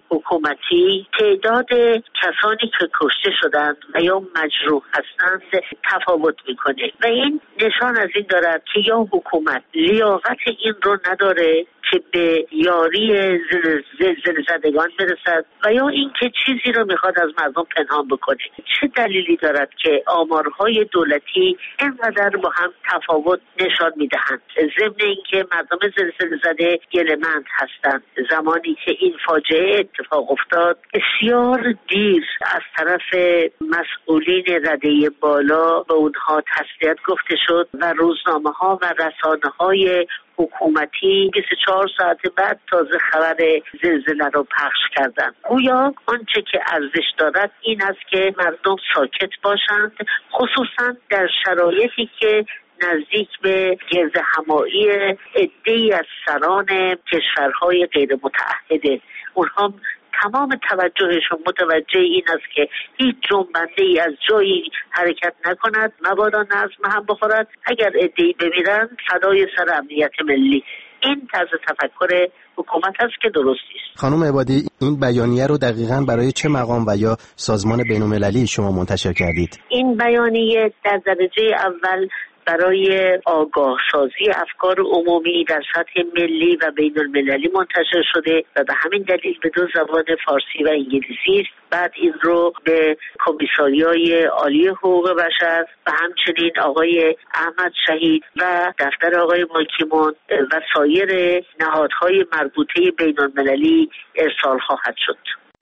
S12: حکومتی تعداد کسانی که کشته شدند و یا مجروح هستند تفاوت میکنه و این نشان از این دارد که یا حکومت لیاقت این رو نداره که به یاری زلزله زدگان برسد و یا اینکه چیزی رو میخواد از مردم پنهان بکنه. چه دلیلی دارد که آمارهای دولتی اینقدر با هم تفاوت نشان میدهند؟ ضمن اینکه مردم زلزله زده گله‌مند هستند. زمانی که این فاجعه اتفاق افتاد بسیار دیر از طرف مسئولین رده بالا به اونها تسلیت گفته شد و روزنامه‌ها و رسانه‌های حکومتی بیست و چهار ساعت بعد تازه خبر زلزله رو پخش کردن. گویا آنچه که ارزش دارد این است که مردم ساکت باشند، خصوصا در شرایطی که نزدیک به گرد همایی عده‌ای از سران کشورهای غیر متعهده. اونها تمام توجهشون متوجه این است که هیچ جنبنده ای از جایی حرکت نکند، مبادا نظم هم بخورد. اگر عده‌ای بمیرند فدای سر امنیت ملی. این طرز تفکر حکومت است که درست است.
S13: خانم عبادی، این بیانیه رو دقیقاً برای چه مقام و یا سازمان بین‌المللی شما منتشر کردید؟
S12: این بیانیه در درجه اول برای آگاه سازی افکار عمومی در سطح ملی و بین المللی منتشر شده و به همین دلیل به دو زبان فارسی و انگلیسی است. بعد این رو به کمیساریای عالی حقوق بشر و همچنین آقای احمد شهید و دفتر آقای بانکیمون و سایر نهادهای مربوطه بین المللی ارسال خواهد شد.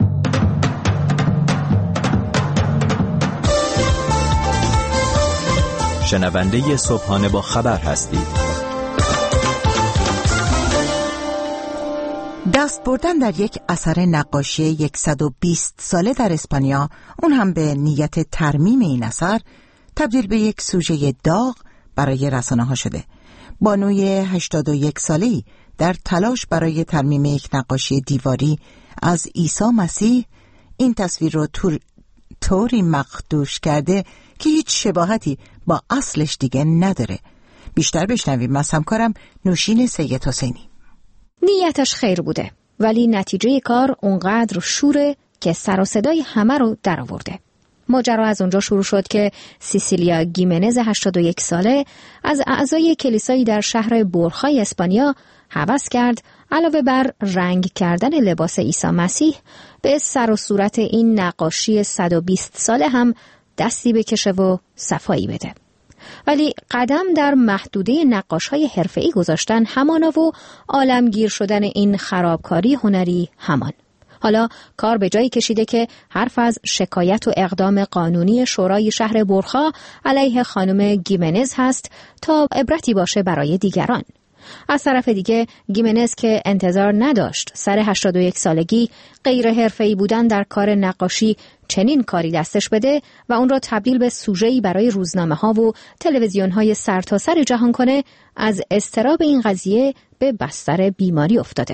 S1: شنونده صبحانه با خبر هستید.
S2: دست بردن در یک اثر نقاشی صد و بیست ساله در اسپانیا، اون هم به نیت ترمیم این اثر، تبدیل به یک سوژه داغ برای رسانه ها شده. بانوی هشتاد و یک ساله‌ای در تلاش برای ترمیم یک نقاشی دیواری از عیسی مسیح این تصویر رو طور... طوری مخدوش کرده که هیچ شباهتی با اصلش دیگه نداره. بیشتر بشنویم از همکارم نوشین سید حسینی.
S14: نیتش خیر بوده ولی نتیجه کار اونقدر شوره که سر و صدای همه رو در آورده. ماجرا از اونجا شروع شد که سیسیلیا گیمنز هشتاد و یک ساله از اعضای کلیسایی در شهر بورخای اسپانیا هوس کرد علاوه بر رنگ کردن لباس عیسی مسیح به سر و صورت این نقاشی صد و بیست ساله هم دستی بکشه و صفایی بده. ولی قدم در محدوده نقاش‌های حرفه‌ای گذاشتن همانا و عالمگیر شدن این خرابکاری هنری همان. حالا کار به جایی کشیده که حرف از شکایت و اقدام قانونی شورای شهر بورخا علیه خانم گیمنز هست تا عبرتی باشه برای دیگران. از طرف دیگه گیمنز که انتظار نداشت سر هشتاد و یک سالگی غیر حرفه‌ای بودن در کار نقاشی چنین کاری دستش بده و اون را تبدیل به سوژه‌ای برای روزنامه‌ها و تلویزیون‌های سرتاسر جهان کنه، از اضطراب این قضیه به بستر بیماری افتاده.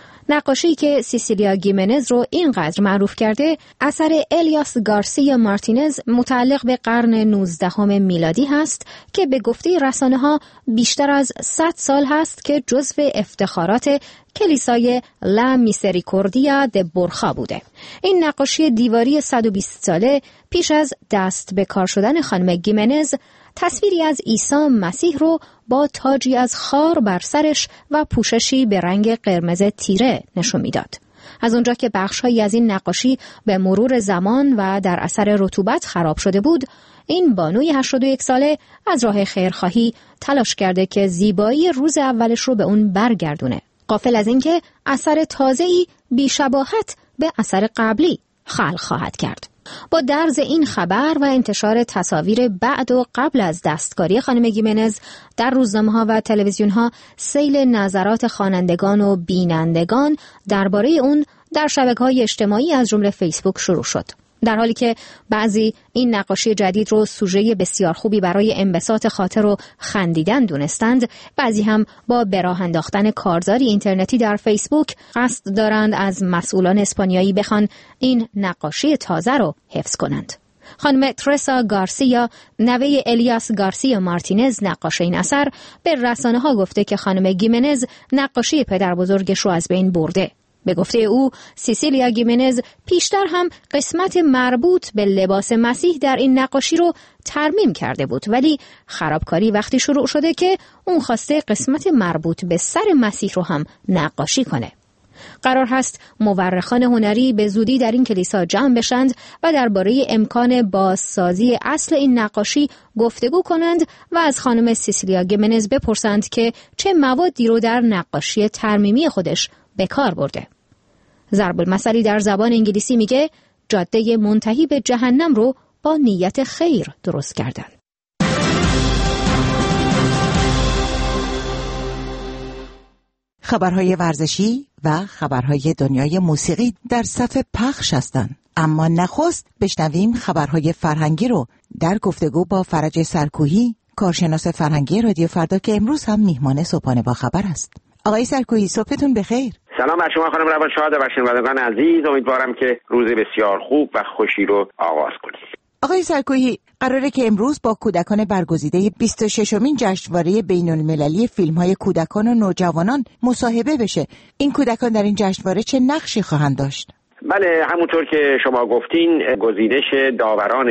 S14: نقاشی که سیسیلیا گیمنز رو اینقدر معروف کرده اثر الیاس گارسیا مارتینز متعلق به قرن نوزدهم میلادی هست که به گفته رسانه‌ها بیشتر از صد سال هست که جزو افتخارات کلیسای لا میسریکوردیا د بورخا بوده. این نقاشی دیواری صد و بیست ساله پیش از دست به کار شدن خانم گیمنز تصویری از عیسی مسیح رو با تاجی از خار بر سرش و پوششی به رنگ قرمز تیره نشون میداد. از اونجا که بخش‌هایی از این نقاشی به مرور زمان و در اثر رطوبت خراب شده بود، این بانوی هشتاد و یک ساله از راه خیرخواهی تلاش کرده که زیبایی روز اولش رو به اون برگردونه، غافل از اینکه اثر تازه‌ای بی‌شباهت به اثر قبلی خلق خواهد کرد. با درز این خبر و انتشار تصاویر بعد و قبل از دستکاری خانم گیمنز در روزنامه‌ها و تلویزیون‌ها، سیل نظرات خوانندگان و بینندگان درباره اون در شبکه‌های اجتماعی از جمله فیسبوک شروع شد. در حالی که بعضی این نقاشی جدید رو سوژه بسیار خوبی برای انبساط خاطر و خندیدن دونستند، بعضی هم با به راه انداختن کارزاری اینترنتی در فیسبوک قصد دارند از مسئولان اسپانیایی بخوان این نقاشی تازه رو حفظ کنند. خانم ترسا گارسیا، نوه الیاس گارسیا مارتینز نقاش این اثر، به رسانه‌ها گفته که خانم گیمنز نقاشی پدر بزرگش رو از بین برده. به گفته او، سیسیلیا گیمنز پیشتر هم قسمت مربوط به لباس مسیح در این نقاشی رو ترمیم کرده بود، ولی خرابکاری وقتی شروع شده که اون خواسته قسمت مربوط به سر مسیح رو هم نقاشی کنه. قرار هست مورخان هنری به زودی در این کلیسا جمع بشند و درباره امکان بازسازی اصل این نقاشی گفتگو کنند و از خانم سیسیلیا گیمنز بپرسند که چه موادی رو در نقاشی ترمیمی خودش به کار برده. ضرب المثلی در زبان انگلیسی میگه جاده منتهی به جهنم رو با نیت خیر درست کردن.
S2: خبرهای ورزشی و خبرهای دنیای موسیقی در صف پخش هستند. اما نخست بشنویم خبرهای فرهنگی رو در گفتگو با فرج سرکوهی، کارشناس فرهنگی رادیو فردا که امروز هم میهمان صبحانه با خبر است. آقای سرکوهی، صبحتون بخیر.
S5: سلام بر شما خانم روانشاد و شنوندگان عزیز. امیدوارم که روز بسیار خوب و خوشی رو آغاز کنید.
S2: آقای سرکوهی، قراره که امروز با کودکان برگزیده بیست و ششمین جشنواره بین‌المللی فیلم‌های کودکان و نوجوانان مصاحبه بشه. این کودکان در این جشنواره چه نقشی خواهند داشت؟
S5: بله، همونطور که شما گفتین، گزینش داوران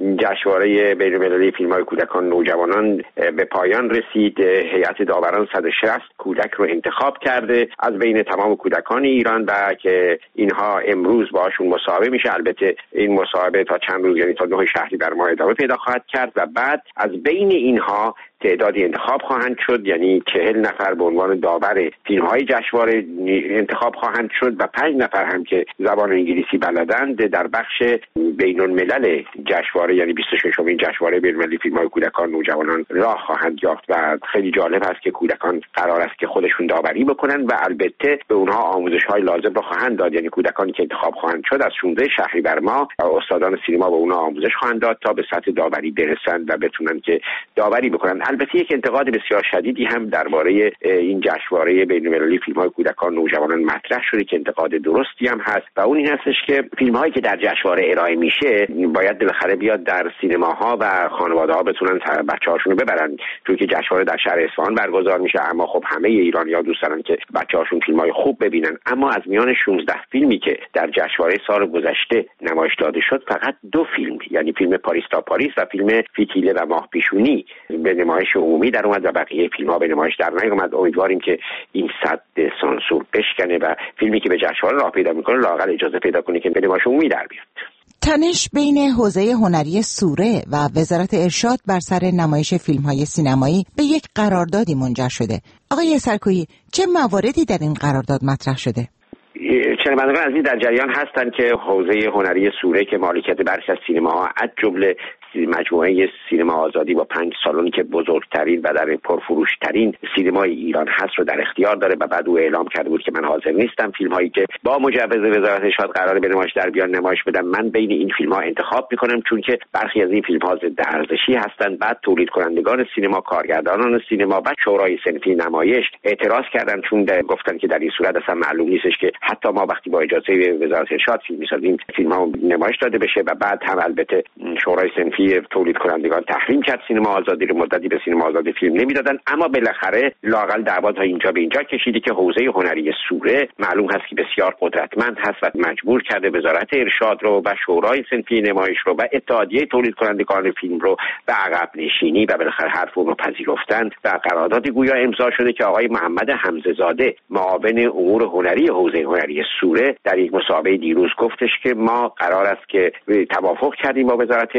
S5: جشنواره بین‌المللی فیلم‌های کودکان و نوجوانان به پایان رسید. هیئت داوران صد و شصت کودک رو انتخاب کرده از بین تمام کودکان ایران و که اینها امروز باشون مصاحبه میشه. البته این مصاحبه تا چند روز، یعنی تا نه شهریور ماه ادامه پیدا خواهد کرد و بعد از بین اینها تعدادی انتخاب خواهند شد، یعنی چهل نفر به عنوان داور فیلم‌های جشنواره انتخاب خواهند شد و پنج نفر هم که زبان انگلیسی بلدند در بخش بین‌الملل جشنواره، یعنی بیست و ششمین جشنواره بین‌المللی فیلم‌های کودکان و نوجوانان راه خواهند یافت. و خیلی جالب است که کودکان قرار است که خودشون داوری بکنن و البته به اونها آموزش‌های لازم را خواهند داد. یعنی کودکانی که انتخاب خواهند شد از شانزده شهریور ماه استادان سینما به اونها آموزش خواهند داد تا به سطح داوری برسند و بتونن که داوری بکنن. البته یک انتقاد بسیار شدیدی هم درباره این جشنواره بین‌المللی فیلم‌های کودکان و نوجوانان مطرح شده که انتقاد درستی هم هست و اون این هستش که فیلم‌هایی که در جشنواره ارائه میشه باید بالاخره بیاد در سینماها و خانواده‌ها بتونن بچه‌هاشون رو ببرن، چون که جشنواره در شهر اصفهان برگزار میشه. اما خب همه ایرانی‌ها دوست دارن که بچه‌هاشون فیلم‌های خوب ببینن. اما از میان شانزده فیلمی که در جشنواره سال گذشته نمایش داده شد، فقط دو فیلم، یعنی فیلم پاریس تا پاریس و فیلم فتیله و ماه پیشونی به نمایش عمومی در اومد و بقیه فیلم‌ها به نمایش در نیامد. امیدواریم که این سد سانسور بشکنه و فیلمی که به جشنواره راه پیدا میکنه لااقل اجازه پیدا کنه که به نمایش عمومی در بیاد.
S2: تنش بین حوزه هنری سوره و وزارت ارشاد بر سر نمایش فیلم‌های سینمایی به یک قراردادی منجر شده. آقای سرکوهی، چه مواردی در این قرارداد مطرح شده؟
S5: شنوندگان عزیز در جریان هستند که حوزه هنری سوره که مالکیت برخی از سینماها از جمله مجموعه سینما آزادی با پنج سالن که بزرگترین و در پرفروشترین سینمای ایران هست رو در اختیار داره و بعد او اعلام کرده بود که من حاضر نیستم فیلم هایی که با مجوز وزارت ارشاد قراره به نمایش در بیان نمایش بدم. من بین این فیلم ها انتخاب میکنم، چون که برخی از این فیلم ها ضد ارزشی هستند. بعد تولید کنندگان سینما، کارگردانان سینما و شورای صنفی نمایش اعتراض کردن، چون گفتن که در این صورت اصلا معلوم نیستش که حتی ما وقتی با اجازه وزارت ارشاد فیلم میسازیم فیلم ها نمایش داده بشه. و بعد هم البته شورای صنفی تولید کنندگان تحریم کرد سینما آزادی رو، مدتی به سینما آزادی فیلم نمیدادن. اما بالاخره لااقل دعوا تا اینجا به اینجا کشیدی که حوزه هنری سوره معلوم هست که بسیار قدرتمند هست و مجبور کرده وزارت ارشاد رو و شورای صنفی نمایش رو و اتحادیه تولید کنندگان فیلم رو به عقب نشینی و بالاخره حرف اون رو پذیرفتن و قراردادی گویا امضا شده که آقای محمد حمزه زاده، معاون امور هنری حوزه هنری سوره، در یک مصاحبه دیروز گفتش که ما قرار است که توافق کردیم با وزارت ارشاد و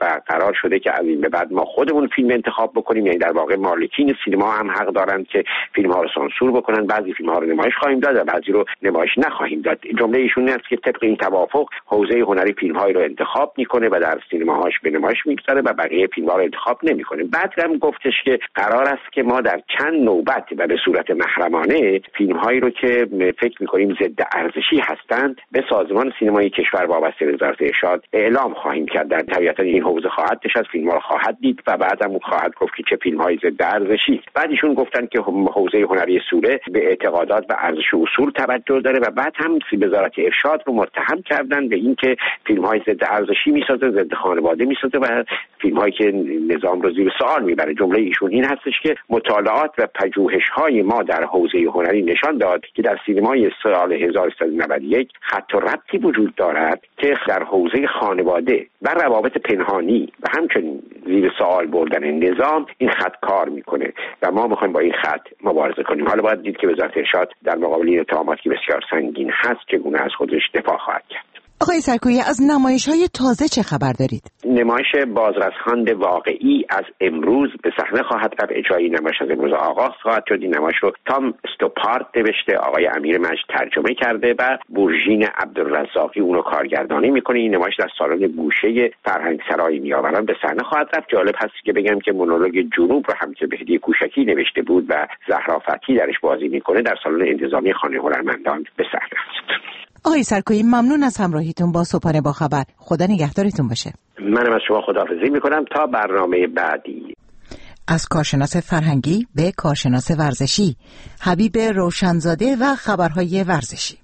S15: و قرار شده که از این به بعد ما خودمون فیلم انتخاب بکنیم، یعنی در واقع مالکین سینما هم حق دارند که فیلم ها رو سانسور بکنن، بعضی فیلم ها رو نمایش خواهیم داد و بعضی رو نمایش نخواهیم داد. جمله ایشون است که طبق این توافق حوزه هنری فیلم هایی رو انتخاب میکنه و در سینماهاش به نمایش میگذاره و بقیه فیلم ها رو انتخاب نمیکنه. بعد هم گفتش که قرار است که ما در چند نوبت و به صورت محرمانه فیلم هایی رو که فکر میکنیم ضد ارزشی هستند به سازمان سینمایی کشور وابسته به وزارت ارشاد اعلام خواهیم کرد. در طبیعتا این حوزه خواهد نشست، فیلم ها رو خواهد دید و بعد هم خواهد گفت که چه فیلم های ضد ارزشی. بعد ایشون گفتن که حوزه هنری سوره به اعتقادات و ارزش و اصول توجه داره و بعد هم وزارت ارشاد رو متهم کردن به اینکه فیلم های ضد ارزشی میسازه، ضد خانواده میسازه و فیلم هایی که نظام رو زیر سوال میبره. جمله ایشون این هستش که مطالعات و پژوهش های ما در حوزه هنری نشان داد که در سینمای سال هزار و سیصد و نود و یک خط و ربطی وجود دارد که در حوزه خانواده و روابط پنهانی و همچنین زیر سوال بردن نظام این خط کار میکنه و ما میخوایم با این خط مبارزه کنیم. حالا باید دید که وزارت ارشاد در مقابل این اتهاماتی که بسیار سنگین هست چگونه از خودش دفاع خواهد کرد.
S2: آقای سرکویی، از نمایش‌های تازه چه خبر دارید؟
S15: نمایش بازرسخواند واقعی از امروز به صحنه خواهد رفت. اجرای نمایش از امروز آغاز خواهد شد. این نمایش رو تام استوپارت نوشته، آقای امیر مجد ترجمه کرده و برژین عبدالرزاقی اونو کارگردانی میکنه. این نمایش در سالن گوشه فرهنگ سرای نیاوران به صحنه خواهد رفت. جالب هست که بگم که مونولوگ جنوب رو هم که مهدی کوشکی نوشته بود و زهرا فتحی درش بازی میکنه در سالن انتظامی خانه هنرمندان به صحنه است.
S2: آقای سرکویی، ممنون از همراهیتون با صبحانه با خبر. خدا نگهدارتون باشه.
S15: منم از شما خداحافظی میکنم تا برنامه بعدی.
S2: از کارشناس فرهنگی به کارشناس ورزشی، حبیب روشنزاده و خبرهای ورزشی.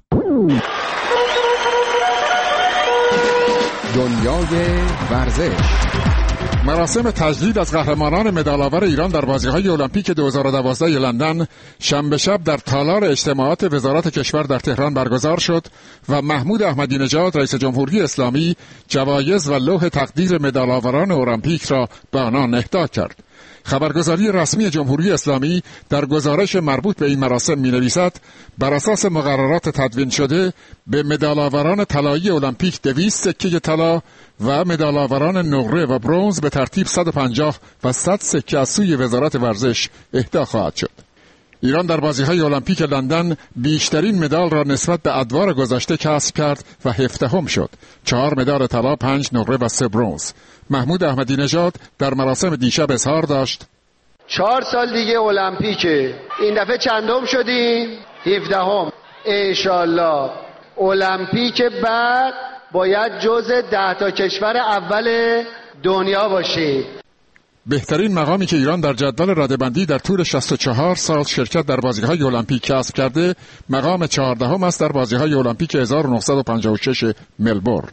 S16: دنیای ورزش. مراسم تجدید از قهرمانان مدال‌آور ایران در بازی‌های المپیک دو هزار و دوازده لندن شنبه شب در تالار اجتماعات وزارت کشور در تهران برگزار شد و محمود احمدی نژاد رئیس جمهوری اسلامی جوایز و لوح تقدیر مدال‌آوران المپیک را به آنان اهدا کرد. خبرگزاری رسمی جمهوری اسلامی در گزارش مربوط به این مراسم می‌نویسد بر اساس مقررات تدوین شده به مدال‌آوران طلایی المپیک دویست سکه طلا و مدال‌آوران نقره و برنز به ترتیب صد و پنجاه و صد سکه از سوی وزارت ورزش اهدا خواهد شد. ایران در بازی‌های المپیک لندن بیشترین مدال را نسبت به ادوار گذشته کسب کرد و هفدهم شد. چهار مدال طلا، پنج نقره و سه برنز. محمود احمدی نژاد در مراسم دیشب اظهار داشت:
S17: چهار سال دیگه المپیکه، این دفعه چندم شدیم؟ هفدهم. انشالله المپیک بعد باید جزء ده تا کشور اول دنیا باشه.
S16: بهترین مقامی که ایران در جدول رده‌بندی در طول شصت و چهار سال شرکت در بازی‌های المپیک کسب کرده، مقام چهاردهم است در بازی‌های المپیک هزار و نهصد و پنجاه و شش ملبورن.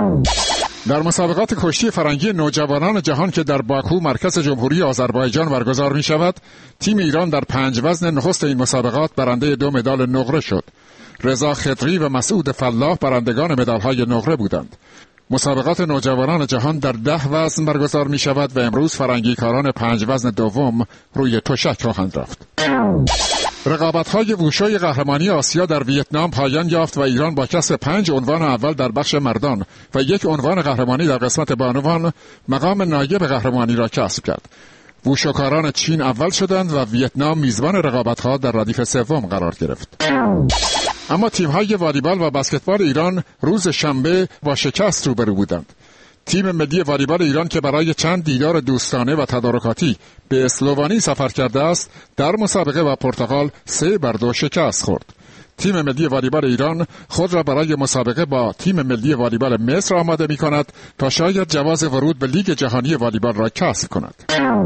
S16: در مسابقات کشتی فرنگی نوجوانان جهان که در باکو مرکز جمهوری آذربایجان برگزار می شود، تیم ایران در پنج وزن نخست این مسابقات برنده دو مدال نقره شد. رضا خضری و مسعود فلاح برندگان مدال‌های نقره بودند. مسابقات نوجوانان جهان در ده وزن برگزار می شود و امروز فرنگیکاران پنج وزن دوم روی تشک خواهند رفت. رقابت‌های ووشوی قهرمانی آسیا در ویتنام پایان یافت و ایران با کسب پنج عنوان اول در بخش مردان و یک عنوان قهرمانی در قسمت بانوان مقام نایب قهرمانی را کسب کرد. ووشوکاران چین اول شدند و ویتنام میزبان رقابت‌ها در ردیف سوم قرار گرفت. اما تیم‌های والیبال و بسکتبال ایران روز شنبه با شکست روبرو بودند. تیم ملی والیبال ایران که برای چند دیدار دوستانه و تدارکاتی به اسلوونی سفر کرده است، در مسابقه با پرتغال سه بر دو شکست خورد. تیم ملی والیبال ایران خود را برای مسابقه با تیم ملی والیبال مصر آماده می‌کند تا شاید جواز ورود به لیگ جهانی والیبال را کسب کند.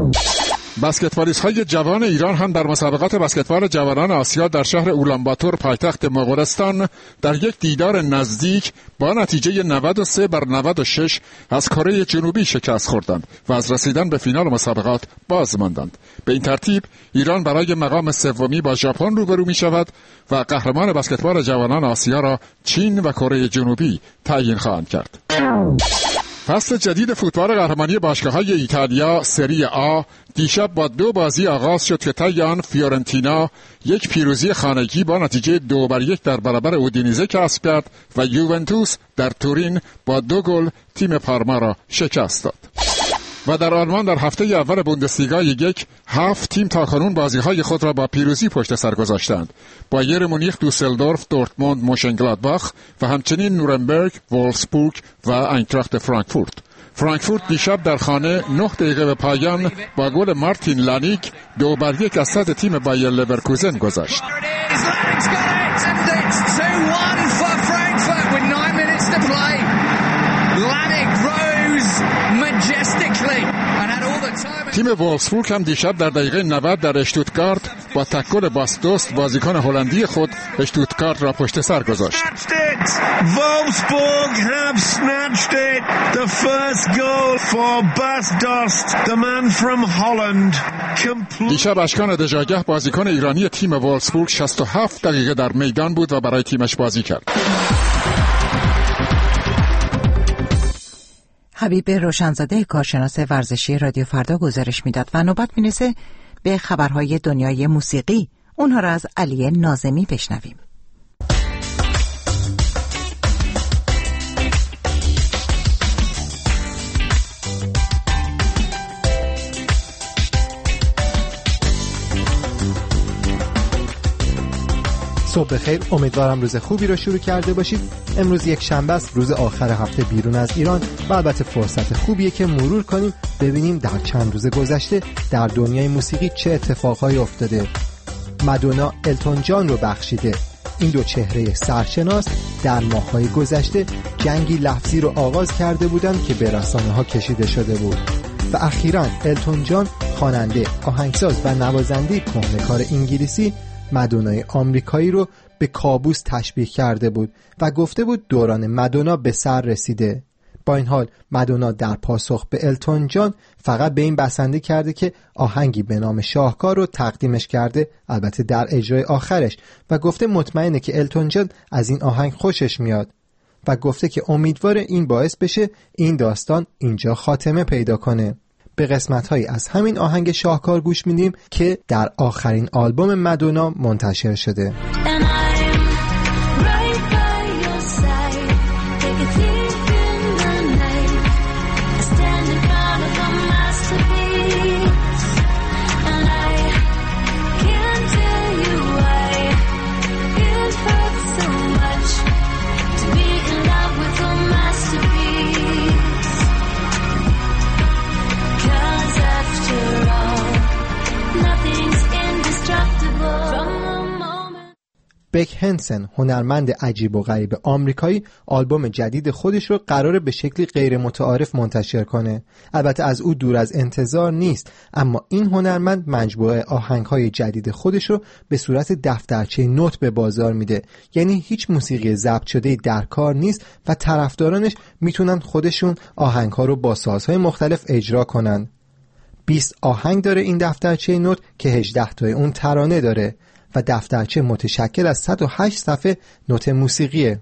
S16: بسکتبالیست های جوان ایران هم در مسابقات بسکتبال جوانان آسیا در شهر اولانباتور پایتخت مغولستان در یک دیدار نزدیک با نتیجه نود و سه بر نود و شش از کره جنوبی شکست خوردند و از رسیدن به فینال مسابقات باز ماندند. به این ترتیب ایران برای مقام سومی با ژاپن روبرو می شود و قهرمان بسکتبال جوانان آسیا را چین و کره جنوبی تعیین خواهند کرد. فصل جدید فوتبال قهرمانی باشگاه‌های ایتالیا سری آ دیشب با دو بازی آغاز شد که طی آن فیورنتینا یک پیروزی خانگی با نتیجه دو بر یک در برابر اودینیزه کسب کرد و یوونتوس در تورین با دو گل تیم پارما را شکست داد. و در آلمان در هفته اول بوندسلیگا یک هفت تیم تاکنون بازی‌های خود را با پیروزی پشت سر گذاشتند. بایر مونیخ، دوسلدورف، دورتموند، موشنگلادباخ و همچنین نورنبرگ، وولفسبورگ و اینتراخت فرانکفورت. فرانکفورت دیشب در خانه نه دقیقه به پایان با گل مارتین لانیک دو بر یک از صد تیم بایر لورکوزن گذاشت. تیم وولفسبورگ هم دیشب در دقیقه نود در اشتوتگارت با تکل باستوست بازیکن هلندی خود اشتوتگارت را پشت سر گذاشت.
S18: Wolfsburg have snatched it. The first goal for Bas Dost, the man from Holland.
S16: دیشب اشکان دژاگه بازیکن ایرانی تیم وولفسبورگ شصت و هفت دقیقه در میدان بود و برای تیمش بازی کرد.
S2: حبیب روشنزاده کارشناس ورزشی رادیو فردا گزارش میداد و نوبت میرسه به خبرهای دنیای موسیقی. اونها را از علی ناظمی بشنویم.
S19: صبح بخیر، امیدوارم روز خوبی رو شروع کرده باشید. امروز یک شنبه است، روز آخر هفته بیرون از ایران و البته فرصت خوبیه که مرور کنیم ببینیم در چند روز گذشته در دنیای موسیقی چه اتفاقهایی افتاده. مادونا التون جان رو بخشیده. این دو چهره سرشناس در ماه‌های گذشته جنگی لفظی رو آغاز کرده بودند که به رسانه‌ها کشیده شده بود و اخیراً التون جان خواننده، آهنگساز و نوازنده کهنه‌کار انگلیسی مادونای آمریکایی رو به کابوس تشبیه کرده بود و گفته بود دوران مادونا به سر رسیده. با این حال مادونا در پاسخ به التون جان فقط به این بسنده کرده که آهنگی به نام شاهکار رو تقدیمش کرده، البته در اجرای آخرش، و گفته مطمئنه که التون جان از این آهنگ خوشش میاد و گفته که امیدواره این باعث بشه این داستان اینجا خاتمه پیدا کنه. به قسمت‌هایی از همین آهنگ شاهکار گوش میدیم که در آخرین آلبوم مادونا منتشر شده. بک هنسن، هنرمند عجیب و غریب آمریکایی، آلبوم جدید خودش رو قراره به شکلی غیر متعارف منتشر کنه. البته از او دور از انتظار نیست، اما این هنرمند مجموعه آهنگ‌های جدید خودش رو به صورت دفترچه نوت به بازار میده. یعنی هیچ موسیقی ضبط شده در کار نیست و طرفدارانش میتونن خودشون آهنگ‌ها رو با سازهای مختلف اجرا کنن. بیست آهنگ داره این دفترچه نوت که هجده تای اون ترانه داره و دفترچه متشکل از صد و هشت صفحه نوت موسیقیه.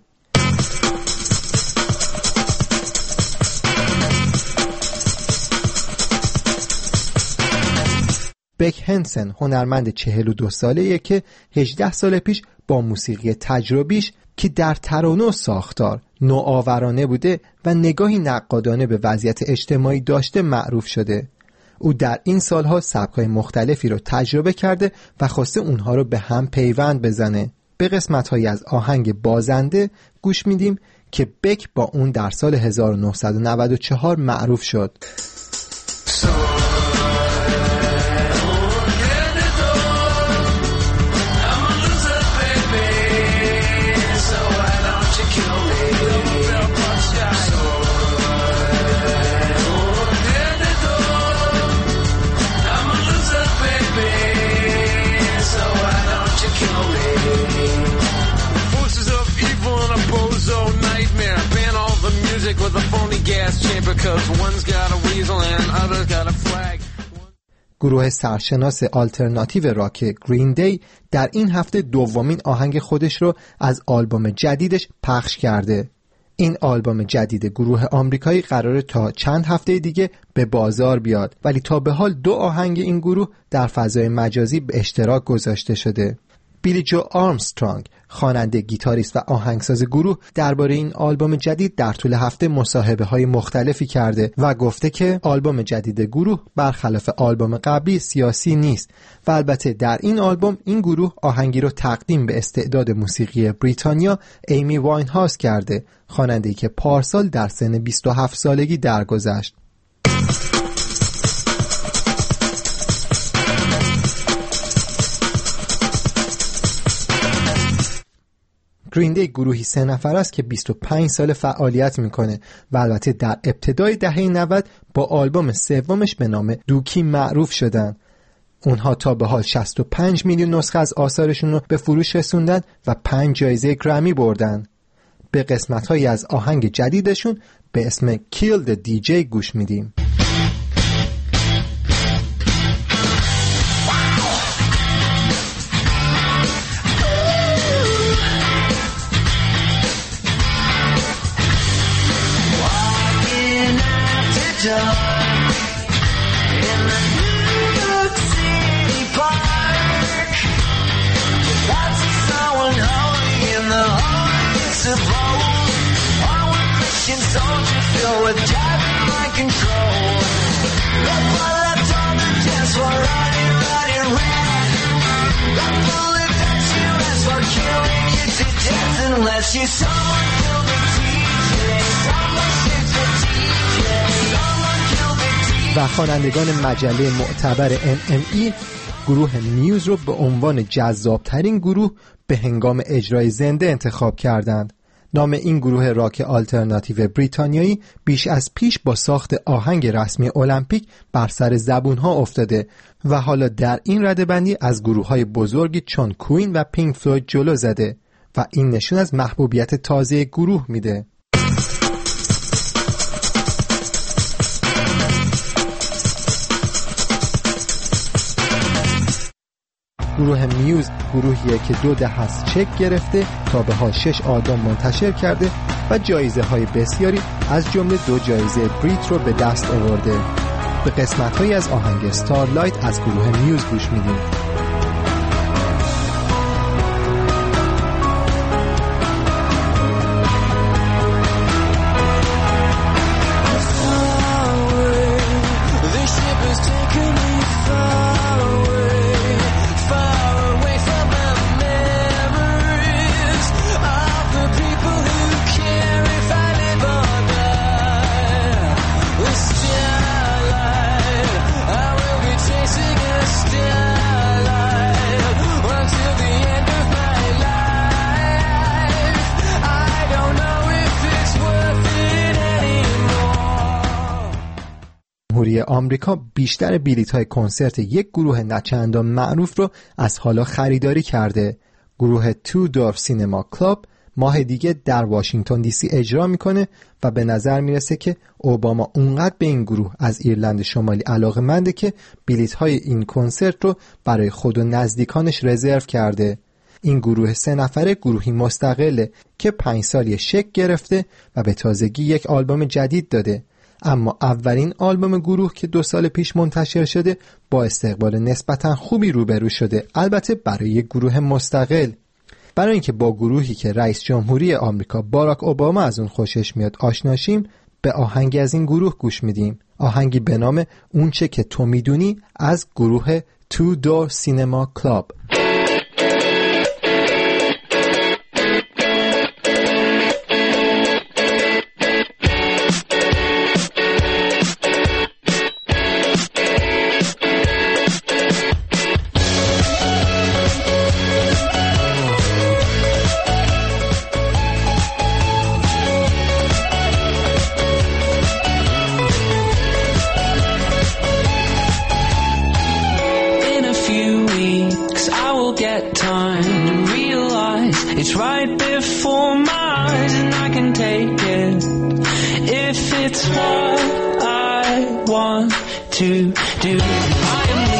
S19: بک هنسن هنرمند چهل و دو ساله‌ایه که هجده سال پیش با موسیقی تجربیش که در ترانه و ساختار نوآورانه بوده و نگاهی نقادانه به وضعیت اجتماعی داشته معروف شده. او در این سالها سبک‌های مختلفی رو تجربه کرده و خواسته اونها رو به هم پیوند بزنه. به قسمت‌هایی از آهنگ بازنده گوش میدیم که بک با اون در سال هزار و نهصد و نود و چهار معروف شد. گروه سرشناس آلترناتیو راک گرین دی در این هفته دومین آهنگ خودش رو از آلبوم جدیدش پخش کرده. این آلبوم جدید گروه آمریکایی قراره تا چند هفته دیگه به بازار بیاد، ولی تا به حال دو آهنگ این گروه در فضای مجازی به اشتراک گذاشته شده. بیلی جو آرمسترانگ، خواننده، گیتاریست و آهنگساز گروه، درباره این آلبوم جدید در طول هفته مصاحبه‌های مختلفی کرده و گفته که آلبوم جدید گروه برخلاف آلبوم قبلی سیاسی نیست و البته در این آلبوم این گروه آهنگی رو تقدیم به استعداد موسیقی بریتانیا ایمی واینهاوس کرده، خواننده‌ای که پارسال در سن بیست و هفت سالگی درگذشت. گرین دی گروهی سه نفر است که بیست و پنج سال فعالیت میکنه و البته در ابتدای دهه نود با آلبوم سومش به نام دوکی معروف شدن. اونها تا به حال شصت و پنج میلیون نسخه از آثارشون رو به فروش رسوندن و پنج جایزه گرمی بردن. به قسمت‌هایی از آهنگ جدیدشون به اسم Kill the دی جی گوش میدیم.
S11: In the New York City park, that's someone holy in the heart, I suppose. All a Christian soldier filled with driving mind control. The bullet on the dance for running, running red. The bullet that you ask for killing you to death unless you someone kill the D J, someone shoot the D J.
S19: و خوانندگان مجله معتبر ام ام ای گروه میوز رو به عنوان جذابترین گروه به هنگام اجرای زنده انتخاب کردند. نام این گروه راک آلترناتیو بریتانیایی بیش از پیش با ساخت آهنگ رسمی المپیک بر سر زبونها افتاده و حالا در این رده‌بندی از گروه‌های بزرگی چون کوین و پینک فلوید جلو زده و این نشون از محبوبیت تازه گروه میده. گروه میوز گروهیه که دو دهه از چک گرفته تا به حال شش آلبوم منتشر کرده و جایزه های بسیاری از جمله دو جایزه بریت رو به دست آورده. به قسمت هایی از آهنگ ستارلایت از گروه میوز گوش میدیم. جمهوری آمریکا بیشتر بلیط‌های کنسرت یک گروه نچندان معروف رو از حالا خریداری کرده. گروه تو دور سینما کلاب ماه دیگه در واشنگتن دی سی اجرا میکنه و به نظر میرسه که اوباما اونقدر به این گروه از ایرلند شمالی علاقه‌منده که بلیط‌های این کنسرت رو برای خود و نزدیکانش رزرو کرده. این گروه سه نفره گروهی مستقله که پنج سالی شکل گرفته و به تازگی یک آلبوم جدید داده، اما اولین آلبوم گروه که دو سال پیش منتشر شده با استقبال نسبتاً خوبی روبرو شده، البته برای یک گروه مستقل. برای اینکه با گروهی که رئیس جمهوری آمریکا باراک اوباما از اون خوشش میاد آشناشیم، به آهنگی از این گروه گوش میدیم، آهنگی به نام اونچه که تو میدونی از گروه تو دور سینما کلاب.
S11: To do I am